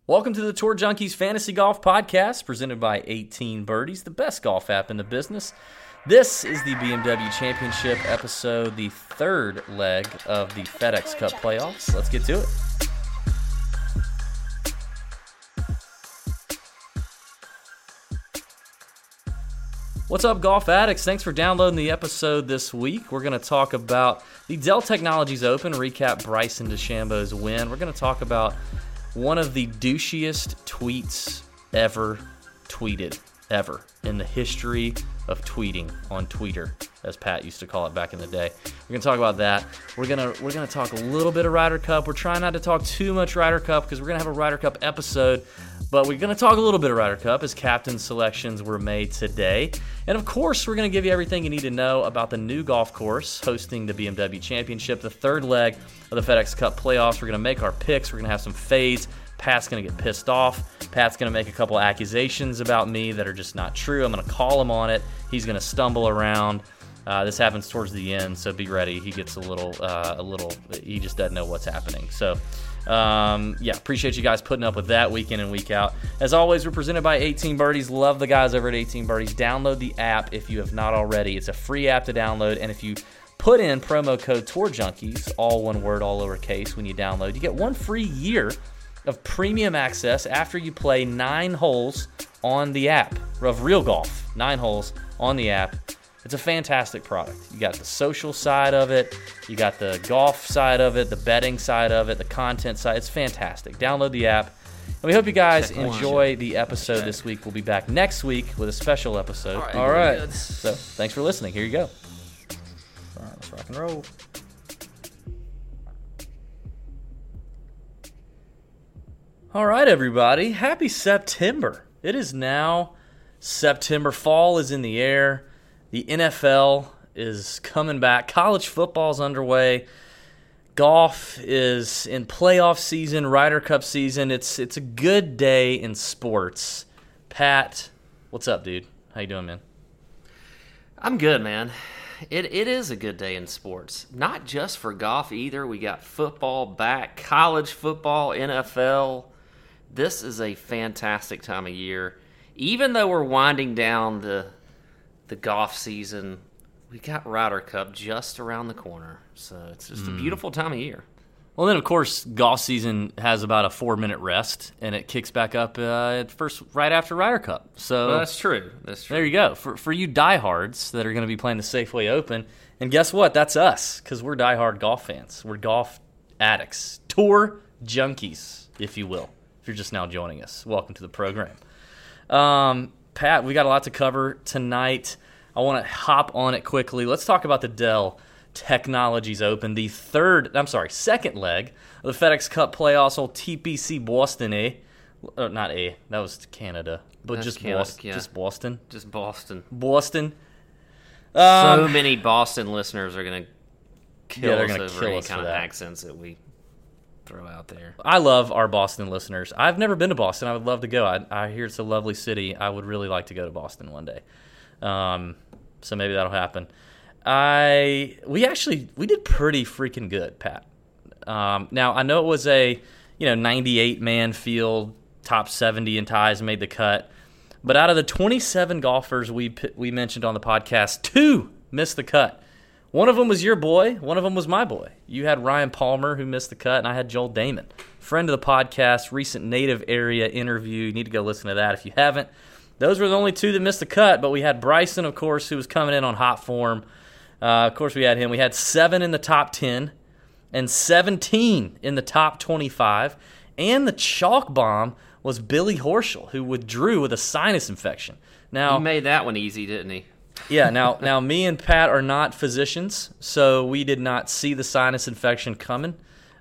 Welcome to the Tour Junkies Fantasy Golf Podcast, presented by 18 Birdies, the best golf app in the business. This is the BMW Championship episode, the third leg of the FedEx Cup playoffs. Let's get to it. What's up, golf addicts? Thanks for downloading the episode this week. We're going to talk about the Dell Technologies Open, recap Bryson DeChambeau's win. We're going to talk about one of the douchiest tweets ever tweeted, ever, in the history of tweeting on Twitter, as Pat used to call it back in the day. We're going to talk about that. We're gonna talk a little bit of Ryder Cup. We're trying not to talk too much Ryder Cup because we're going to have a Ryder Cup episode, but we're going to talk a little bit of Ryder Cup as captain selections were made today. And of course, we're going to give you everything you need to know about the new golf course hosting the BMW Championship, the third leg of the FedEx Cup playoffs. We're going to make our picks. We're going to have some fades. Pat's going to get pissed off. Pat's going to make a couple accusations about me that are just not true. I'm going to call him on it. He's going to stumble around. This happens towards the end, so be ready. He gets a little, he just doesn't know what's happening. So, appreciate you guys putting up with that week in and week out. As always, we're presented by 18 Birdies. Love the guys over at 18 Birdies. Download the app if you have not already. It's a free app to download, and if you put in promo code TourJunkies, all one word, all lowercase, when you download, you get one free year of premium access after you play 9 holes on the app of real golf. 9 holes on the app. It's a fantastic product. You got the social side of it, you got the golf side of it, the betting side of it, the content side. It's fantastic. Download the app. And we hope you guys enjoy the episode this week. We'll be back next week with a special episode. All right. So thanks for listening. Here you go. All right, let's rock and roll. All right, everybody. Happy September. It is now September. Fall is in the air. The NFL is coming back. College football's underway. Golf is in playoff season, Ryder Cup season. It's a good day in sports. Pat, what's up, dude? How you doing, man? I'm good, man. It is a good day in sports. Not just for golf either. We got football back, college football, NFL. This is a fantastic time of year. Even though we're winding down the golf season, we got Ryder Cup just around the corner. So it's just a beautiful time of year. Well, then, of course, golf season has about a 4-minute rest, and it kicks back up right after Ryder Cup. So well, that's true. There you go. For you diehards that are going to be playing the Safeway Open, and guess what? That's us, because we're diehard golf fans. We're golf addicts. Tour junkies, if you will, if you're just now joining us. Welcome to the program. Pat, we got a lot to cover tonight. I want to hop on it quickly. Let's talk about the Dell Technologies Open, the second leg of the FedEx Cup playoffs. Old TPC Boston, not that was Canada, but That's just Canada, Boston, yeah. just Boston, Just Boston. Boston. So many Boston listeners are going to kill they're us gonna over kill any us kind for of that. accents that we throw out there. I love our Boston listeners. I've never been to Boston. I would love to go. I hear it's a lovely city. I would really like to go to Boston one day. So maybe that'll happen. We did pretty freaking good, Pat. Now I know it was a 98-man field, top 70 in ties made the cut, but out of the 27 golfers we mentioned on the podcast, 2 missed the cut. One of them was your boy. One of them was my boy. You had Ryan Palmer, who missed the cut, and I had Joel Damon, friend of the podcast, recent native area interview. You need to go listen to that if you haven't. Those were the only 2 that missed the cut, but we had Bryson, of course, who was coming in on hot form. Of course, we had him. We had 7 in the top 10 and 17 in the top 25. And the chalk bomb was Billy Horschel, who withdrew with a sinus infection. Now, He made that one easy, didn't he? yeah, now me and Pat are not physicians, so we did not see the sinus infection coming.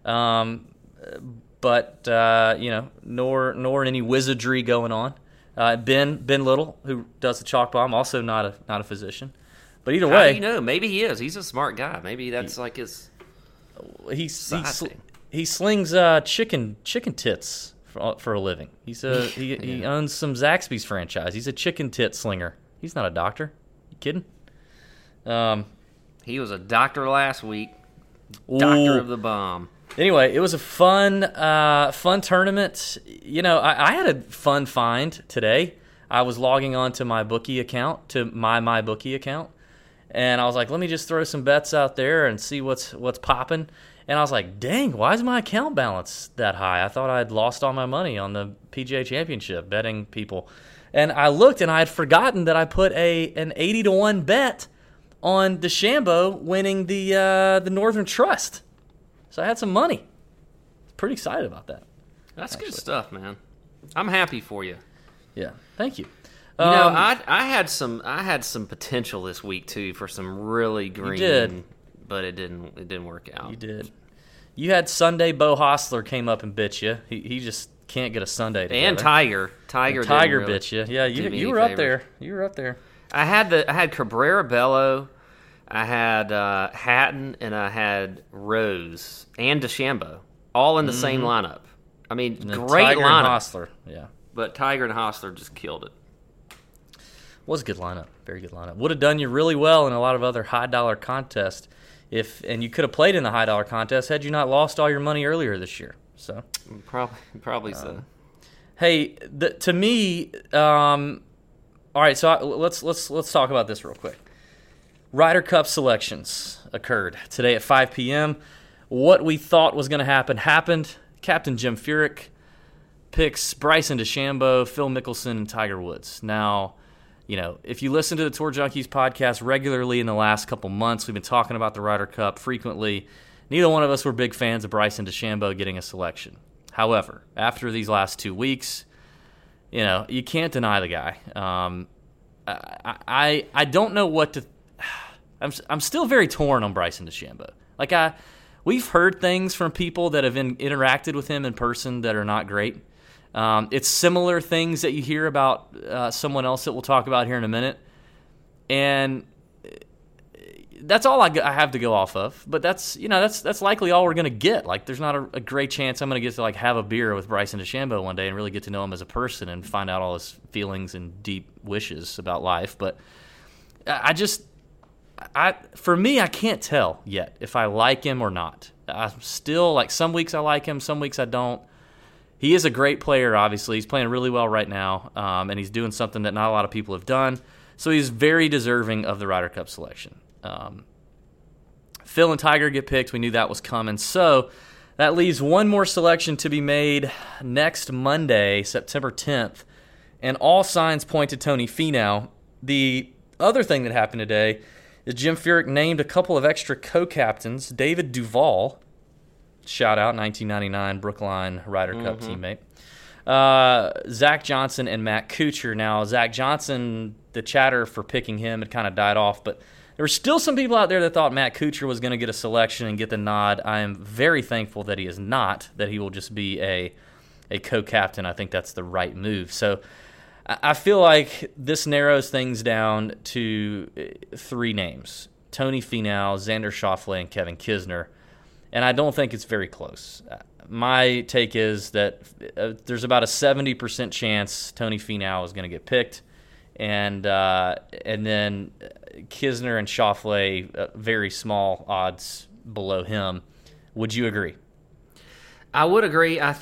But nor any wizardry going on. Ben Little, who does the chalk bomb, also not a physician. But either How way, do you know? Maybe he is. He's a smart guy. Maybe that's like his he side thing. slings chicken tits for a living. He owns some Zaxby's franchise. He's a chicken tit slinger. He's not a doctor. You kidding? He was a doctor last week. Doctor of the bomb. Anyway, it was a fun tournament. I had a fun find today. I was logging on to my bookie account, to my bookie account, and I was like, let me just throw some bets out there and see what's popping. And I was like, dang, why is my account balance that high? I thought I'd lost all my money on the PGA Championship betting people. And I looked, and I had forgotten that I put an 80-1 bet on DeChambeau winning the Northern Trust. So I had some money. Pretty excited about that. That's good stuff, man. I'm happy for you. Yeah, thank you. I had some potential this week too for some really green. You did. But it didn't work out. You did. You had Sunday. Bo Hostler came up and bit you. He just can't get a Sunday together. And Tiger really bit you. Yeah, you were up there. You were up there. I had Cabrera Bello, I had Hatton, and I had Rose and DeChambeau all in the same lineup. I mean, great Tiger lineup. And Hostler, yeah. But Tiger and Hostler just killed it. Was a good lineup. Very good lineup. Would have done you really well in a lot of other high-dollar contests. And you could have played in the high-dollar contest had you not lost all your money earlier this year. So Probably so. Hey, to me, all right. So let's talk about this real quick. Ryder Cup selections occurred today at 5 p.m. What we thought was going to happen happened. Captain Jim Furyk picks Bryson DeChambeau, Phil Mickelson, and Tiger Woods. Now, if you listen to the Tour Junkies podcast regularly in the last couple months, we've been talking about the Ryder Cup frequently. Neither one of us were big fans of Bryson DeChambeau getting a selection. However, after these last 2 weeks, you can't deny the guy. I don't know what to. I'm still very torn on Bryson DeChambeau. We've heard things from people that have interacted with him in person that are not great. It's similar things that you hear about someone else that we'll talk about here in a minute, and that's all I have to go off of. But that's likely all we're going to get. There's not a great chance I'm going to get to have a beer with Bryson DeChambeau one day and really get to know him as a person and find out all his feelings and deep wishes about life. But for me, I can't tell yet if I like him or not. I'm still some weeks I like him, some weeks I don't. He is a great player, obviously. He's playing really well right now, and he's doing something that not a lot of people have done. So he's very deserving of the Ryder Cup selection. Phil and Tiger get picked. We knew that was coming. So that leaves one more selection to be made next Monday, September 10th, and all signs point to Tony Finau. The other thing that happened today is Jim Furyk named a couple of extra co-captains. David Duval, shout out, 1999 Brookline Ryder Cup teammate. Zach Johnson and Matt Kuchar. Now, Zach Johnson, the chatter for picking him had kind of died off, but there were still some people out there that thought Matt Kuchar was going to get a selection and get the nod. I am very thankful that he is not, that he will just be a co-captain. I think that's the right move. So I feel like this narrows things down to 3 names: Tony Finau, Xander Schauffele, and Kevin Kisner. And I don't think it's very close. My take is that there's about a 70% chance Tony Finau is going to get picked, and then Kisner and Schauffele, very small odds below him. Would you agree? I would agree. I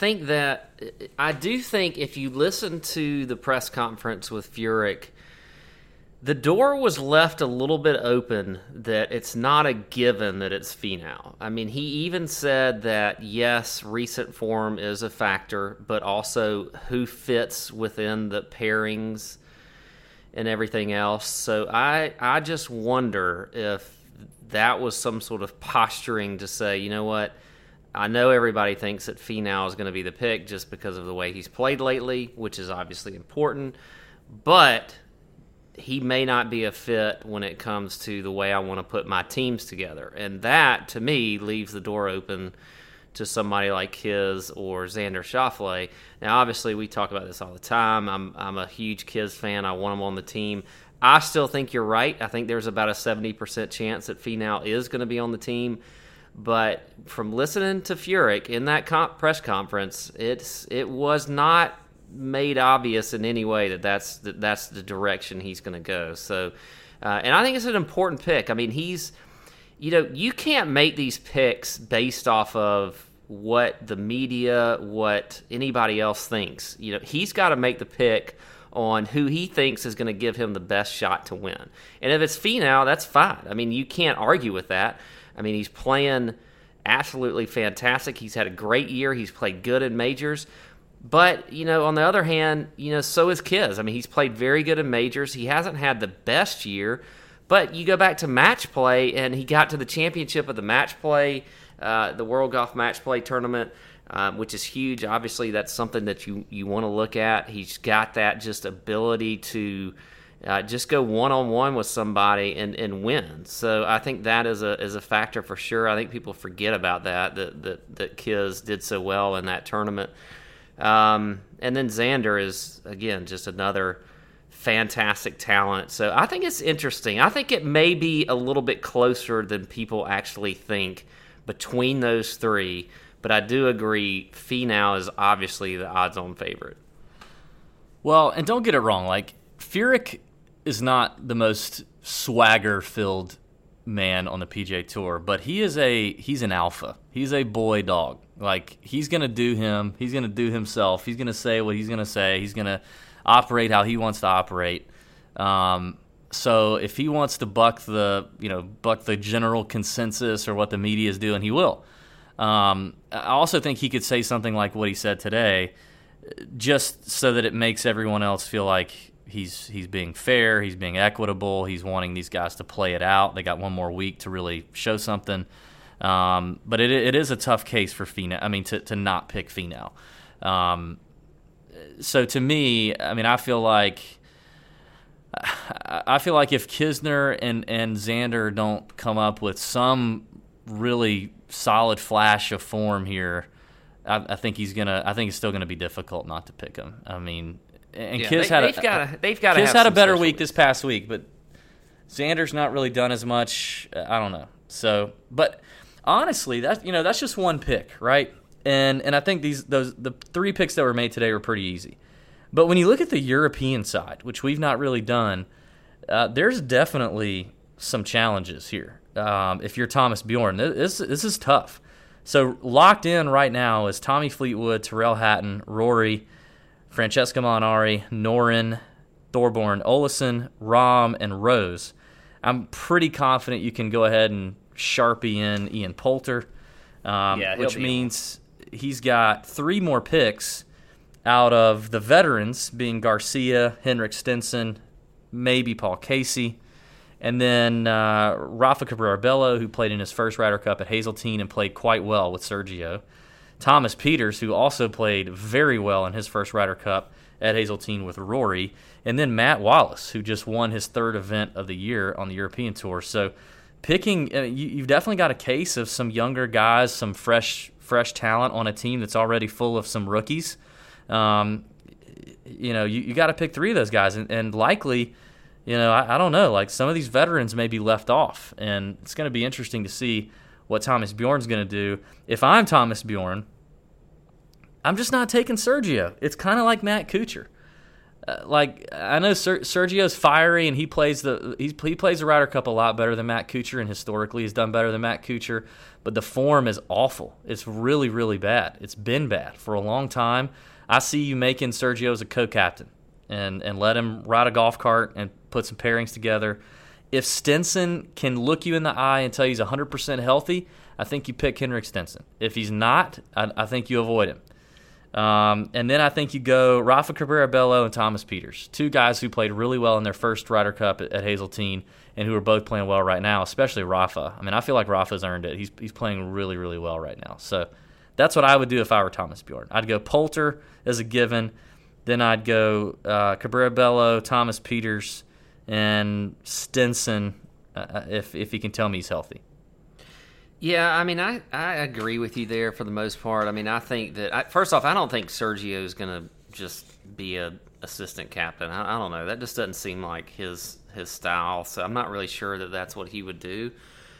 do think if you listen to the press conference with Furyk, the door was left a little bit open that it's not a given that it's Finau. I mean, he even said that, yes, recent form is a factor, but also who fits within the pairings and everything else. So I just wonder if that was some sort of posturing to say, you know what, I know everybody thinks that Finau is going to be the pick just because of the way he's played lately, which is obviously important, but he may not be a fit when it comes to the way I want to put my teams together. And that, to me, leaves the door open to somebody like Kiz or Xander Schauffele. Now, obviously, we talk about this all the time. I'm a huge Kiz fan. I want him on the team. I still think you're right. I think there's about a 70% chance that Finau is going to be on the team. But from listening to Furyk in that press conference, it was not made obvious in any way that's the direction he's going to go. So, and I think it's an important pick. I mean, you can't make these picks based off of what the media, what anybody else thinks. He's got to make the pick on who he thinks is going to give him the best shot to win. And if it's Finau, that's fine. I mean, you can't argue with that. I mean, he's playing absolutely fantastic. He's had a great year. He's played good in majors. But, on the other hand, so is Kiz. I mean, he's played very good in majors. He hasn't had the best year. But you go back to match play, and he got to the championship of the match play, the World Golf Match Play Tournament, which is huge. Obviously, that's something that you want to look at. He's got that just ability to just go one-on-one with somebody and win. So I think that is a factor for sure. I think people forget about that Kiz did so well in that tournament. And then Xander is, again, just another fantastic talent. So I think it's interesting. I think it may be a little bit closer than people actually think between those three, but I do agree Finau is obviously the odds-on favorite. Well, and don't get it wrong, like Furyk is not the most swagger-filled man on the PGA Tour, but he's an alpha. He's a boy dog. Like, he's going to do him. He's going to do himself. He's going to say what he's going to say. He's going to operate how he wants to operate. So if he wants to buck the general consensus or what the media is doing, he will. I also think he could say something like what he said today, just so that it makes everyone else feel like he's being fair, he's being equitable, he's wanting these guys to play it out. They got one more week to really show something. But it is a tough case for Finau. I mean, to not pick Finau. So to me, I mean, I feel like if Kisner and Xander don't come up with some really solid flash of form here, I think it's still gonna be difficult not to pick him. I mean, and Kiz they've got Kiz had a better week this past week, but Xander's not really done as much. I don't know. So, but honestly, that's just one pick, right? And I think the three picks that were made today were pretty easy. But when you look at the European side, which we've not really done, there's definitely some challenges here. If you're Thomas Bjorn, this is tough. So locked in right now is Tommy Fleetwood, Tyrrell Hatton, Rory, Francesco Molinari, Noren, Thorborn Olesen, Rahm, and Rose. I'm pretty confident you can go ahead and Sharpie in Ian Poulter, which means he's got three more picks out of the veterans, being Garcia, Henrik Stenson, maybe Paul Casey, and then Rafa Cabrera-Bello, who played in his first Ryder Cup at Hazeltine and played quite well with Sergio. Thomas Pieters, who also played very well in his first Ryder Cup at Hazeltine with Rory, and then Matt Wallace, who just won his third event of the year on the European Tour. So picking, you've definitely got a case of some younger guys, some fresh talent on a team that's already full of some rookies. You got to pick three of those guys, and likely, I don't know, like some of these veterans may be left off, and it's going to be interesting to see what Thomas Bjorn's going to do. If I'm Thomas Bjorn, I'm just not taking Sergio. It's kind of like Matt Kuchar. I know Sergio's fiery, and he plays the Ryder Cup a lot better than Matt Kuchar, and historically he's done better than Matt Kuchar. But the form is awful. It's really, really bad. It's been bad for a long time. I see you making Sergio as a co-captain and let him ride a golf cart and put some pairings together. If Stenson can look you in the eye and tell you he's 100% healthy, I think you pick Henrik Stenson. If he's not, I think you avoid him. And then I think you go Rafa Cabrera-Bello and Thomas Pieters, two guys who played really well in their first Ryder Cup at Hazeltine and who are both playing well right now, especially Rafa. I mean, I feel like Rafa's earned it. He's playing really, really well right now. So that's what I would do if I were Thomas Bjorn. I'd go Poulter as a given. Then I'd go Cabrera-Bello, Thomas Pieters, and Stenson if he can tell me he's healthy. Yeah, I mean, I agree with you there for the most part. I mean, I think that, first off, I don't think Sergio is going to just be a assistant captain. I don't know. That just doesn't seem like his style, so I'm not really sure that that's what he would do.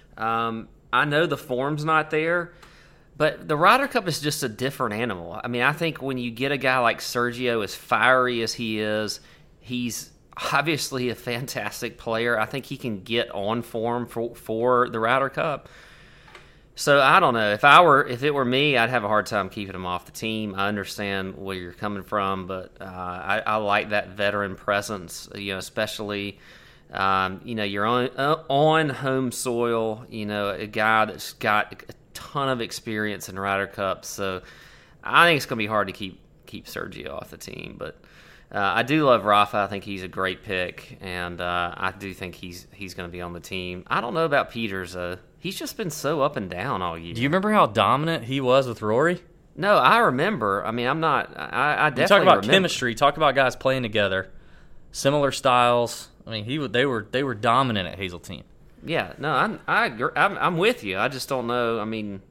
I know the form's not there, but the Ryder Cup is just a different animal. I mean, I think when you get a guy like Sergio, as fiery as he is, he's obviously a fantastic player. I think he can get on form for the Ryder Cup. So I don't know. If it were me, I'd have a hard time keeping him off the team. I understand where you're coming from, but I like that veteran presence. Especially you're on home soil. A guy that's got a ton of experience in Ryder Cup. So I think it's going to be hard to keep Sergio off the team. But I do love Rafa. I think he's a great pick, and I do think he's going to be on the team. I don't know about Peters though. He's just been so up and down all year. Do you remember how dominant he was with Rory? No, I remember. I mean, I'm not. I definitely talk about remember. chemistry. Talk about guys playing together, similar styles. I mean, they were dominant at Hazeltine. Yeah, no, I agree. I'm with you. I just don't know. I mean,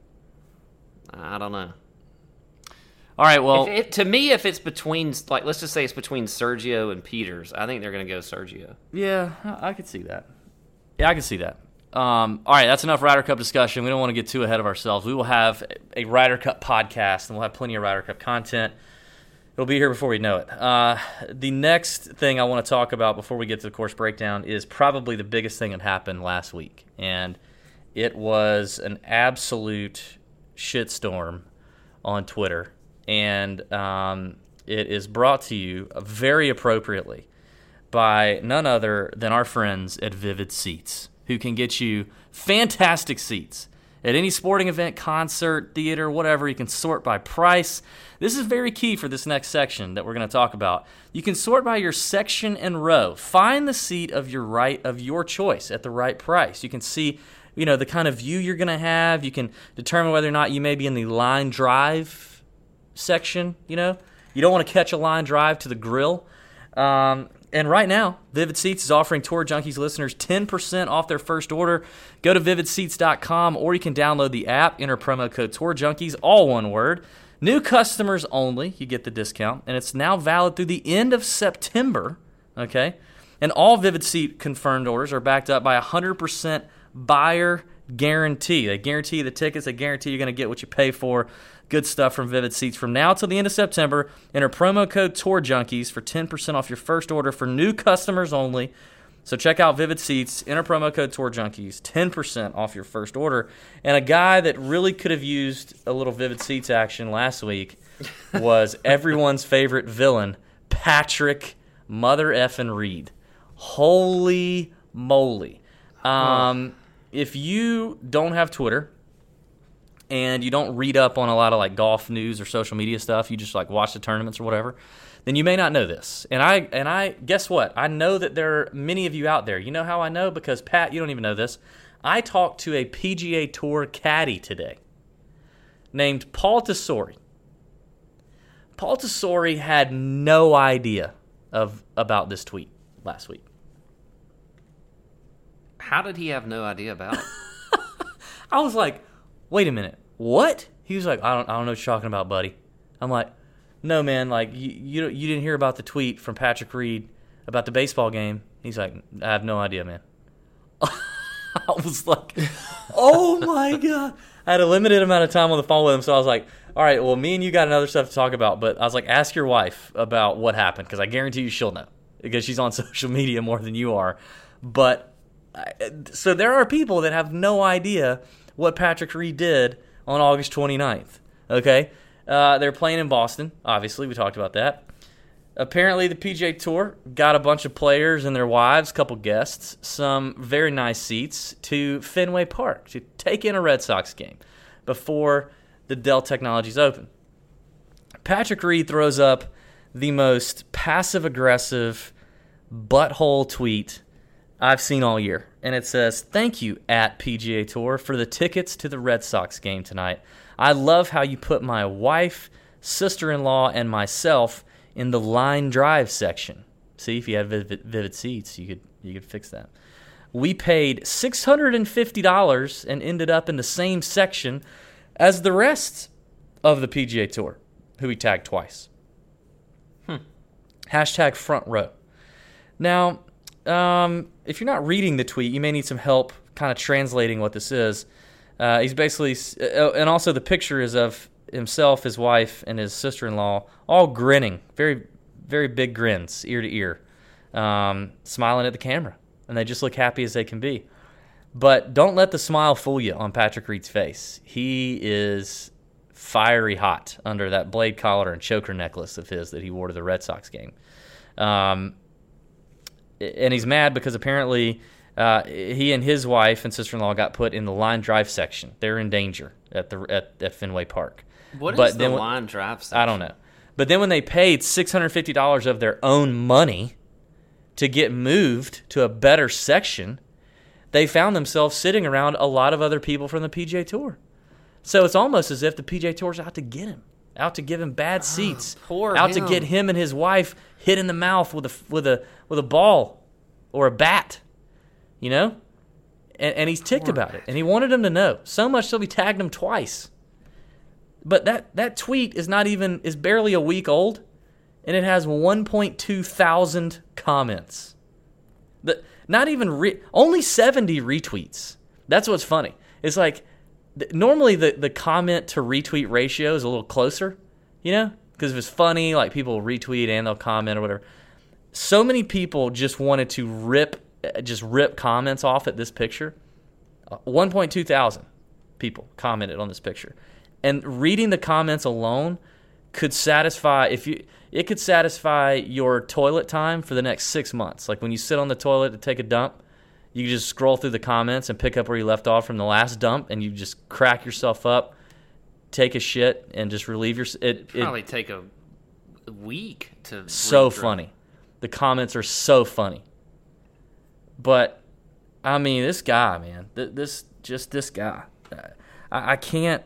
I don't know. All right, well, to me, if it's between, like, let's just say it's between Sergio and Peters, I think they're going to go Sergio. yeah, I could see that. Yeah, I can see that. All right, that's enough Ryder Cup discussion. We don't want to get too ahead of ourselves. We will have a Ryder Cup podcast, and we'll have plenty of Ryder Cup content. It'll be here before we know it. The next thing I want to talk about before we get to the course breakdown is probably the biggest thing that happened last week, and it was an absolute shitstorm on Twitter, and it is brought to you very appropriately by none other than our friends at Vivid Seats, who can get you fantastic seats at any sporting event, concert, theater, whatever. You can sort by price. This is very key for this next section that we're going to talk about. You can sort by your section and row. Find the seat of your choice at the right price. You can see, the kind of view you're going to have. You can determine whether or not you may be in the line drive section. You don't want to catch a line drive to the grill. And right now, Vivid Seats is offering Tour Junkies listeners 10% off their first order. Go to vividseats.com, or you can download the app, enter promo code Tour Junkies, all one word. New customers only, you get the discount, and it's now valid through the end of September, okay? And all Vivid Seat confirmed orders are backed up by a 100% buyer guarantee. They guarantee the tickets, they guarantee you're going to get what you pay for. Good stuff from Vivid Seats. From now till the end of September, enter promo code Tour Junkies for 10% off your first order for new customers only. So check out Vivid Seats, enter promo code Tour Junkies, 10% off your first order. And a guy that really could have used a little Vivid Seats action last week was everyone's favorite villain, Patrick Mother Effin' Reed. Holy moly. If you don't have Twitter, and you don't read up on a lot of like golf news or social media stuff, you just like watch the tournaments or whatever, then you may not know this. And I guess what? I know that there are many of you out there. You know how I know? Because, Pat, you don't even know this. I talked to a PGA Tour caddy today named Paul Tesori. Paul Tesori had no idea about this tweet last week. How did he have no idea about it? I was like, wait a minute, what? He was like, I don't know what you're talking about, buddy. I'm like, no, man, like, you didn't hear about the tweet from Patrick Reed about the baseball game? He's like, I have no idea, man. I was like, oh, my God. I had a limited amount of time on the phone with him, so I was like, all right, well, me and you got another stuff to talk about, but I was like, ask your wife about what happened, because I guarantee you she'll know, because she's on social media more than you are. But, so there are people that have no idea what Patrick Reed did on August 29th, okay? They're playing in Boston, obviously. We talked about that. Apparently, the PGA Tour got a bunch of players and their wives, a couple guests, some very nice seats to Fenway Park to take in a Red Sox game before the Dell Technologies Open. Patrick Reed throws up the most passive-aggressive butthole tweet I've seen all year. And it says, thank you, at PGA Tour, for the tickets to the Red Sox game tonight. I love how you put my wife, sister-in-law, and myself in the line drive section. See, if you had Vivid Seats, you could fix that. We paid $650 and ended up in the same section as the rest of the PGA Tour, who we tagged twice. Hashtag front row. Now, if you're not reading the tweet, you may need some help kind of translating what this is. He's basically, and also the picture is of himself, his wife, and his sister-in-law, all grinning, very, very big grins, ear to ear, smiling at the camera, and they just look happy as they can be. But don't let the smile fool you on Patrick Reed's face. He is fiery hot under that blade collar and choker necklace of his that he wore to the Red Sox game. And he's mad because apparently he and his wife and sister-in-law got put in the line drive section. They're in danger at Fenway Park. What is the line drive section? I don't know. But then when they paid $650 of their own money to get moved to a better section, they found themselves sitting around a lot of other people from the PGA Tour. So it's almost as if the PGA Tour's out to get him, out to give him bad seats, out to get him and his wife hit in the mouth with a ball or a bat, you know? And he's ticked about it, and he wanted him to know. So much so he tagged him twice. But that tweet is barely a week old, and it has 1.2 thousand comments. Only 70 retweets. That's what's funny. It's like normally the comment to retweet ratio is a little closer, you know, because if it's funny, like people retweet and they'll comment or whatever. So many people just wanted to rip comments off at this picture. 1.2 thousand people commented on this picture. And reading the comments alone could satisfy your toilet time for the next 6 months. Like when you sit on the toilet to take a dump, you just scroll through the comments and pick up where you left off from the last dump, and you just crack yourself up, take a shit, and just relieve your. Probably take a week to. So funny, the comments are so funny. But I mean, this guy, man, this guy, I can't.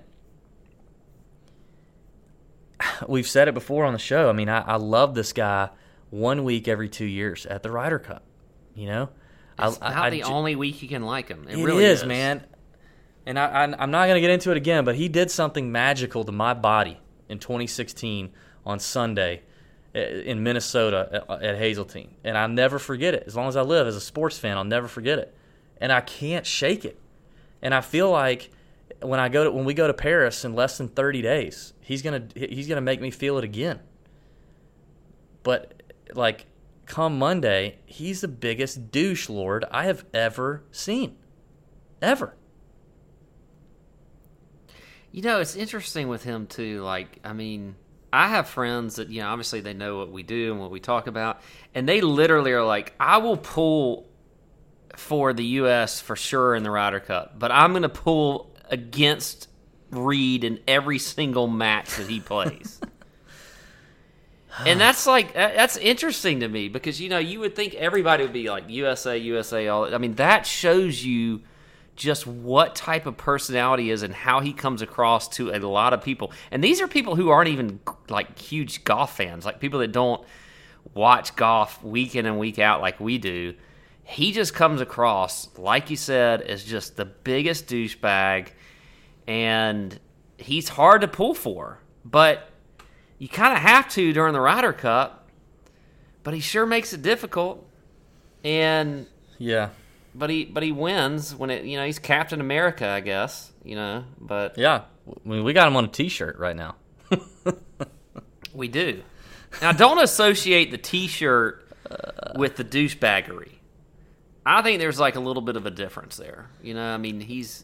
We've said it before on the show. I mean, I love this guy 1 week every 2 years at the Ryder Cup. You know, it's not the only week you can like him. It really is, man. And I'm not going to get into it again, but he did something magical to my body in 2016 on Sunday in Minnesota at Hazeltine, and I'll never forget it. As long as I live as a sports fan, I'll never forget it. And I can't shake it. And I feel like when we go to Paris in less than 30 days, he's gonna make me feel it again. But like come Monday, he's the biggest douche lord I have ever seen. Ever. You know, it's interesting with him too. Like, I mean, I have friends that, you know, obviously they know what we do and what we talk about, and they literally are like, I will pull for the U.S. for sure in the Ryder Cup, but I'm going to pull against Reed in every single match that he plays. And that's interesting to me because, you know, you would think everybody would be like USA, all. I mean, that shows you just what type of personality he is and how he comes across to a lot of people. And these are people who aren't even like huge golf fans, like people that don't watch golf week in and week out like we do. He just comes across, like you said, as just the biggest douchebag, and he's hard to pull for. But you kind of have to during the Ryder Cup, but he sure makes it difficult. And yeah, but he wins when it, you know, he's Captain America, I guess, you know. But yeah, I mean, we got him on a T-shirt right now. We do. Now, don't associate the T-shirt with the douchebaggery. I think there's like a little bit of a difference there. You know, I mean,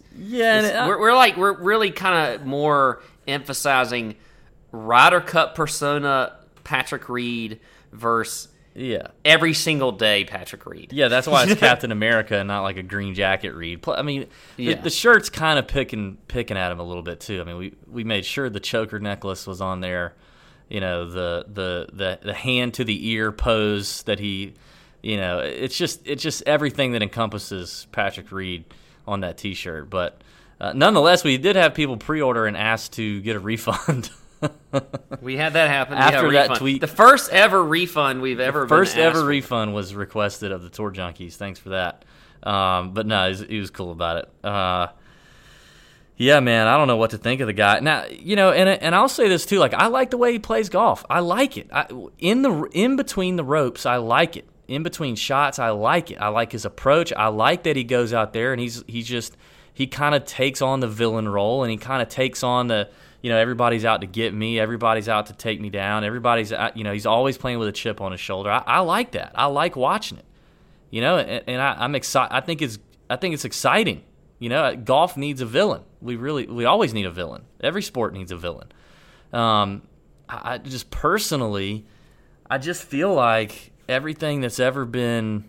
we're really kind of more emphasizing Ryder Cup persona Patrick Reed versus every single day Patrick Reed. Yeah, that's why it's Captain America and not like a green jacket Reed. I mean, the shirt's kind of picking at him a little bit too. I mean, we made sure the choker necklace was on there. You know, the hand to the ear pose that he. You know, it's just everything that encompasses Patrick Reed on that T-shirt. But nonetheless, we did have people pre-order and ask to get a refund. We had that happen after that tweet. The first ever refund we've ever been asked for. Refund was requested of the Tour Junkies. Thanks for that. But no, he was cool about it. Yeah, man, I don't know what to think of the guy. Now, you know, and I'll say this too. Like, I like the way he plays golf. I like it. In between the ropes, I like it. In between shots, I like it. I like his approach. I like that he goes out there and he kind of takes on the villain role, and he kind of takes on the, you know, everybody's out to get me, everybody's out to take me down, everybody's out, you know, he's always playing with a chip on his shoulder. I like that. I like watching it, you know, and I'm excited. I think I think it's exciting. Golf needs a villain. We always need a villain. Every sport needs a villain. I just personally, I just feel like everything that's ever been,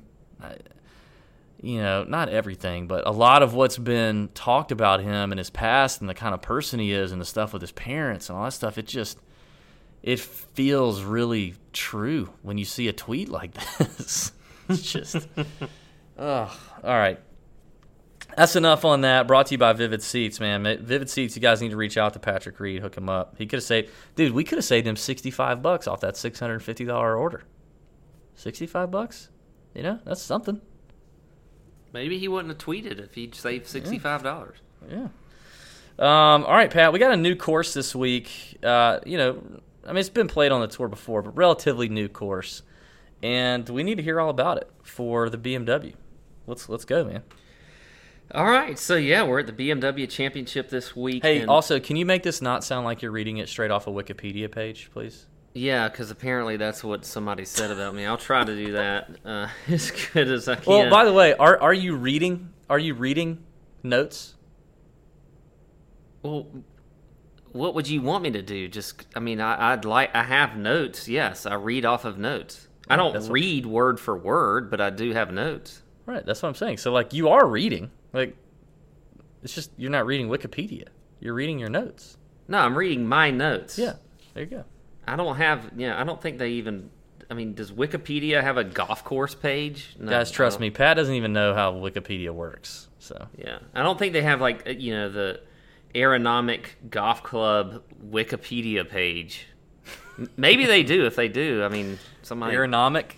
not everything, but a lot of what's been talked about him in his past and the kind of person he is and the stuff with his parents and all that stuff, it feels really true when you see a tweet like this. It's just, all right. That's enough on that. Brought to you by Vivid Seats, man. Vivid Seats, you guys need to reach out to Patrick Reed, hook him up. We could have saved him $65 off that $650 order. $65? That's something. Maybe he wouldn't have tweeted if he'd saved $65. Yeah. All right, Pat, we got a new course this week. It's been played on the tour before, but relatively new course. And we need to hear all about it for the BMW. Let's go, man. All right, so we're at the BMW Championship this week. Hey, also, can you make this not sound like you're reading it straight off a Wikipedia page, please? Yeah, because apparently that's what somebody said about me. I'll try to do that as good as I can. Well, by the way, are you reading? Are you reading notes? Well, what would you want me to do? I have notes. Yes, I read off of notes. I don't read word for word, but I do have notes. Right, that's what I'm saying. So, you are reading. It's just you're not reading Wikipedia. You're reading your notes. No, I'm reading my notes. Yeah, there you go. I don't think they even... does Wikipedia have a golf course page? No, guys, trust me, Pat doesn't even know how Wikipedia works. So yeah, I don't think they have the Aeronomic Golf Club Wikipedia page. Maybe they do. If they do, somebody... Aeronomic?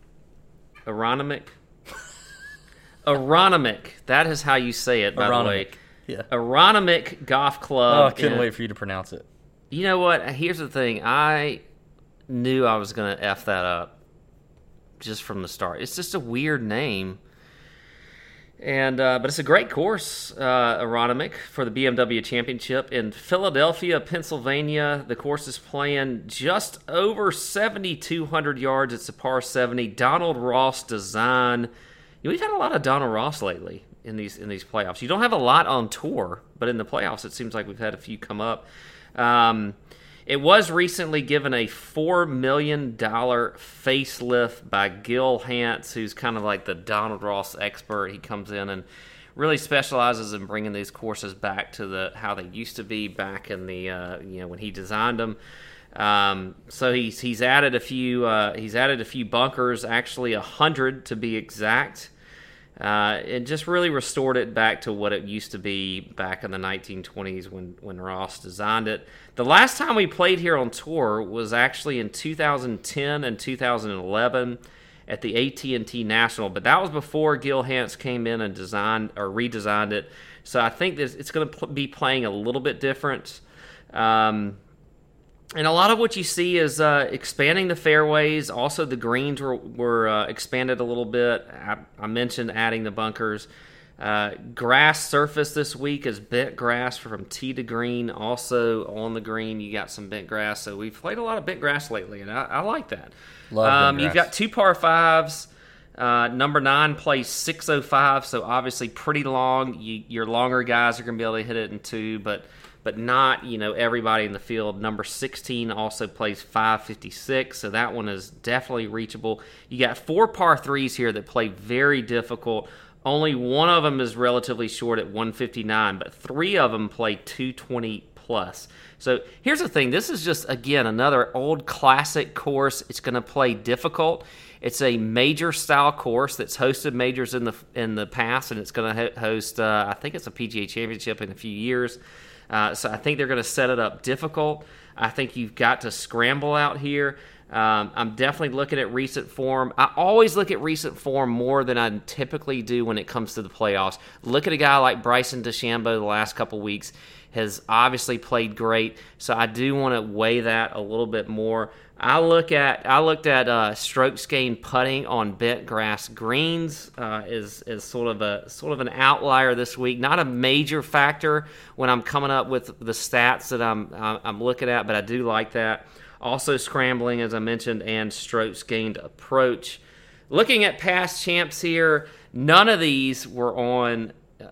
Aeronomic. That is how you say it, by the way. Yeah. Aeronomic Golf Club. Oh, I couldn't wait for you to pronounce it. You know what? Here's the thing. I knew I was going to F that up just from the start. It's just a weird name. But it's a great course, Aeronomic, for the BMW Championship in Philadelphia, Pennsylvania. The course is playing just over 7,200 yards. It's a par 70. Donald Ross design. We've had a lot of Donald Ross lately in these playoffs. You don't have a lot on tour, but in the playoffs, it seems like we've had a few come up. It was recently given a $4 million facelift by Gil Hance, who's kind of like the Donald Ross expert. He comes in and really specializes in bringing these courses back to how they used to be back in the when he designed them. So he's added a few bunkers, actually 100 to be exact, and just really restored it back to what it used to be back in the 1920s when Ross designed it. The last time we played here on tour was actually in 2010 and 2011 at the AT&T National, but that was before Gil Hance came in and redesigned it. So I think it's going to be playing a little bit different. And a lot of what you see is expanding the fairways. Also, the greens were expanded a little bit. I mentioned adding the bunkers. Grass surface this week is bent grass from tee to green. Also, on the green, you got some bent grass. So we've played a lot of bent grass lately, and I like that. Love bent grass. You've got two par fives. Number 9 plays 605, so obviously pretty long. Your longer guys are going to be able to hit it in 2, but not, everybody in the field. Number 16 also plays 556, so that one is definitely reachable. You got 4 par 3s here that play very difficult. Only one of them is relatively short at 159, but 3 of them play 220 plus. So here's the thing. This is just, again, another old classic course. It's going to play difficult. It's a major style course that's hosted majors in the past, and it's going to host, I think it's a PGA Championship in a few years. So I think they're going to set it up difficult. I think you've got to scramble out here. I'm definitely looking at recent form. I always look at recent form more than I typically do when it comes to the playoffs. Look at a guy like Bryson DeChambeau the last couple weeks. Has obviously played great, so I do want to weigh that a little bit more. I looked at strokes gained putting on bent grass greens is sort of an outlier this week. Not a major factor when I'm coming up with the stats that I'm looking at, but I do like that. Also scrambling, as I mentioned, and strokes gained approach. looking at past champs here, none of these were on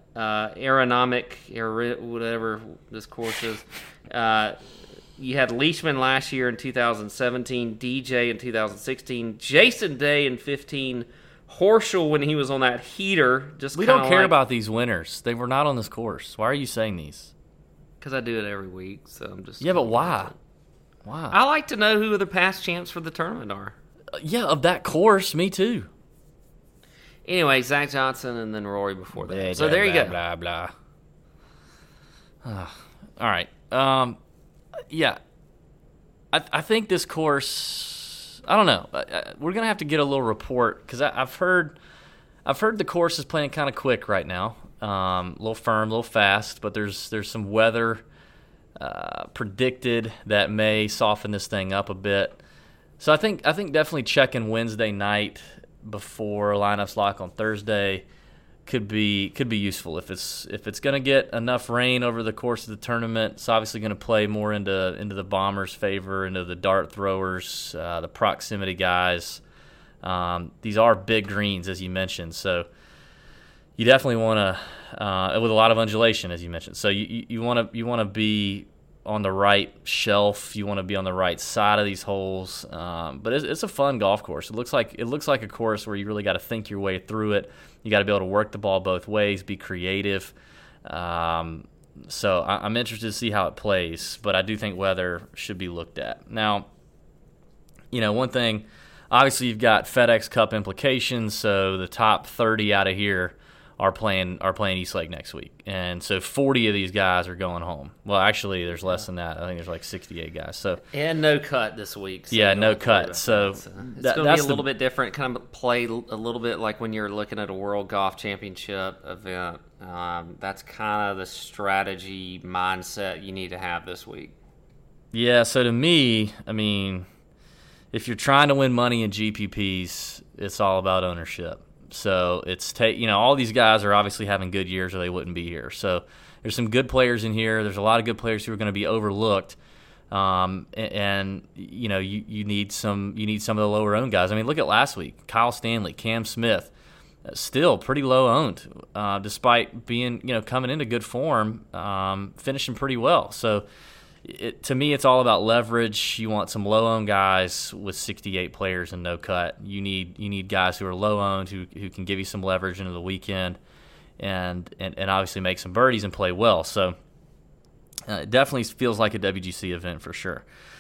whatever this course is. You had Leishman last year in 2017, DJ in 2016, Jason Day in 15, Horschel when he was on that heater. We don't care about these winners. They were not on this course. Why are you saying these? Because I do it every week, so I'm just... Yeah, but why? Why? I like to know who the past champs for the tournament are. Yeah, of that course, me too. Anyway, Zach Johnson and then Rory before that. Blah, so there you go. Blah, blah. All right. Yeah. I think this course, I don't know. We're going to have to get a little report because I've heard the course is playing kind of quick right now. A little firm, a little fast, but there's some weather predicted that may soften this thing up a bit. So I think definitely checking Wednesday night before lineups lock on Thursday could be useful. If it's going to get enough rain over the course of the tournament, it's obviously going to play more into the bombers' favor, into the dart throwers, the proximity guys. These are big greens, as you mentioned, so you definitely want to, with a lot of undulation, as you mentioned. So you want to be on the right shelf. You want to be on the right side of these holes. But it's a fun golf course. It looks like a course where you really got to think your way through it. You got to be able to work the ball both ways, be creative. So I'm interested to see how it plays, but I do think weather should be looked at. Now, one thing, obviously you've got FedEx Cup implications, so the top 30 out of here are playing Eastlake next week. And so 40 of these guys are going home. Well, actually, there's less than that. I think there's like 68 guys. So and no cut this week. So yeah, no cut. So it's going to be a little bit different, kind of play a little bit like when you're looking at a World Golf Championship event. That's kind of the strategy mindset you need to have this week. Yeah, so to me, I mean, if you're trying to win money in GPPs, it's all about ownership. So it's all these guys are obviously having good years or they wouldn't be here. So there's some good players in here. There's a lot of good players who are going to be overlooked. And you need some of the lower owned guys. I mean, look at last week. Kyle Stanley, Cam Smith, still pretty low owned, despite being, coming into good form, finishing pretty well. So to me, it's all about leverage. You want some low-owned guys with 68 players and no cut. You need guys who are low-owned who can give you some leverage into the weekend and obviously make some birdies and play well. So it definitely feels like a WGC event for sure.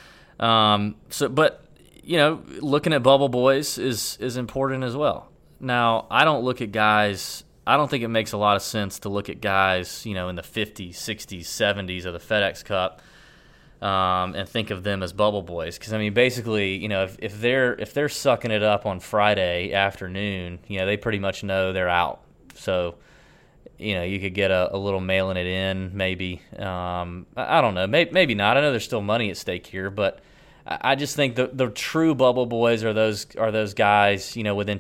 But looking at bubble boys is important as well. Now, I don't look at guys. I don't think it makes a lot of sense to look at guys, in the 50s, 60s, 70s of the FedEx Cup. And think of them as bubble boys, because I mean, basically, if they're sucking it up on Friday afternoon, they pretty much know they're out. So, you could get a little mailing it in, maybe. I don't know, maybe not. I know there's still money at stake here, but I just think the true bubble boys are those guys, within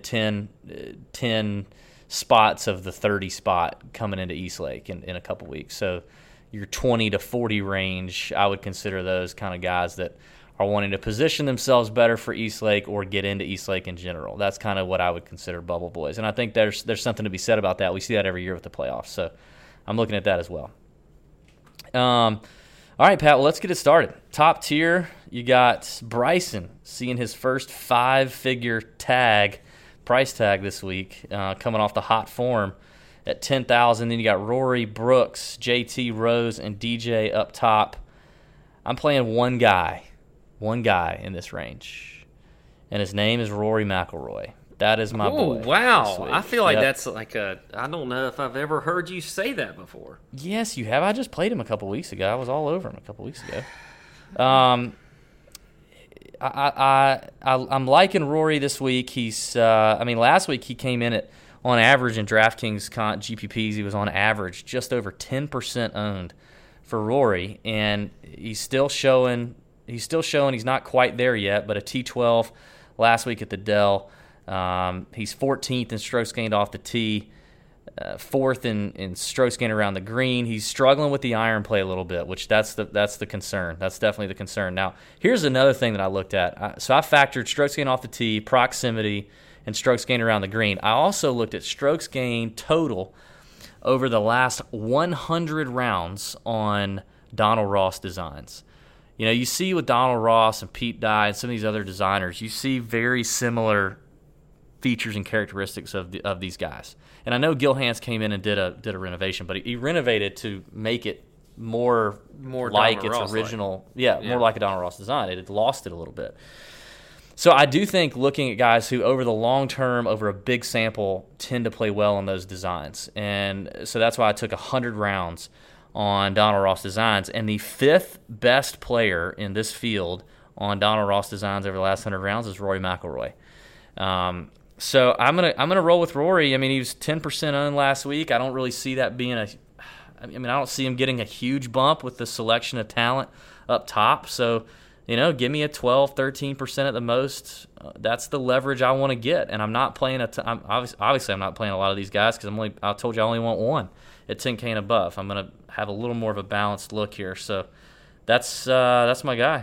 10 spots of the 30 spot coming into Eastlake in a couple weeks. So your 20 to 40 range, I would consider those kind of guys that are wanting to position themselves better for Eastlake or get into Eastlake in general. That's kind of what I would consider bubble boys. And I think there's something to be said about that. We see that every year with the playoffs. So I'm looking at that as well. All right, Pat, well, let's get it started. Top tier, you got Bryson seeing his first 5-figure price tag this week, coming off the hot form at $10,000. Then you got Rory, Brooks, JT, Rose, and DJ up top. I'm playing one guy in this range, and his name is Rory McIlroy. That is my boy. Oh, wow. I feel like that's like I don't know if I've ever heard you say that before. Yes, you have. I just played him a couple weeks ago. I was all over him a couple weeks ago. I'm liking Rory this week. He's last week he came in on average in DraftKings GPPs, he was on average just over 10% owned for Rory, and he's still showing he's not quite there yet, but a T12 last week at the Dell. He's 14th in strokes gained off the tee, 4th in strokes gained around the green. He's struggling with the iron play a little bit, which that's the concern. That's definitely the concern. Now, here's another thing that I looked at. So I factored strokes gained off the tee, proximity, and strokes gained around the green. I also looked at strokes gained total over the last 100 rounds on Donald Ross designs. You know, you see with Donald Ross and Pete Dye and some of these other designers, you see very similar features and characteristics of these guys. And I know Gil Hanse came in and did a renovation, but he renovated to make it more like its original, more like a Donald Ross design. It had lost it a little bit. So I do think looking at guys who over the long term, over a big sample, tend to play well on those designs. And so that's why I took 100 rounds on Donald Ross designs. And the fifth best player in this field on Donald Ross designs over the last 100 rounds is Rory McIlroy. So I'm gonna roll with Rory. I mean, he was 10% owned last week. I don't really see that being I don't see him getting a huge bump with the selection of talent up top. So, give me a 12, 13% at the most. That's the leverage I want to get. And I'm not playing obviously I'm not playing a lot of these guys because I told you I only want one at 10K and above. I'm gonna have a little more of a balanced look here. So that's my guy.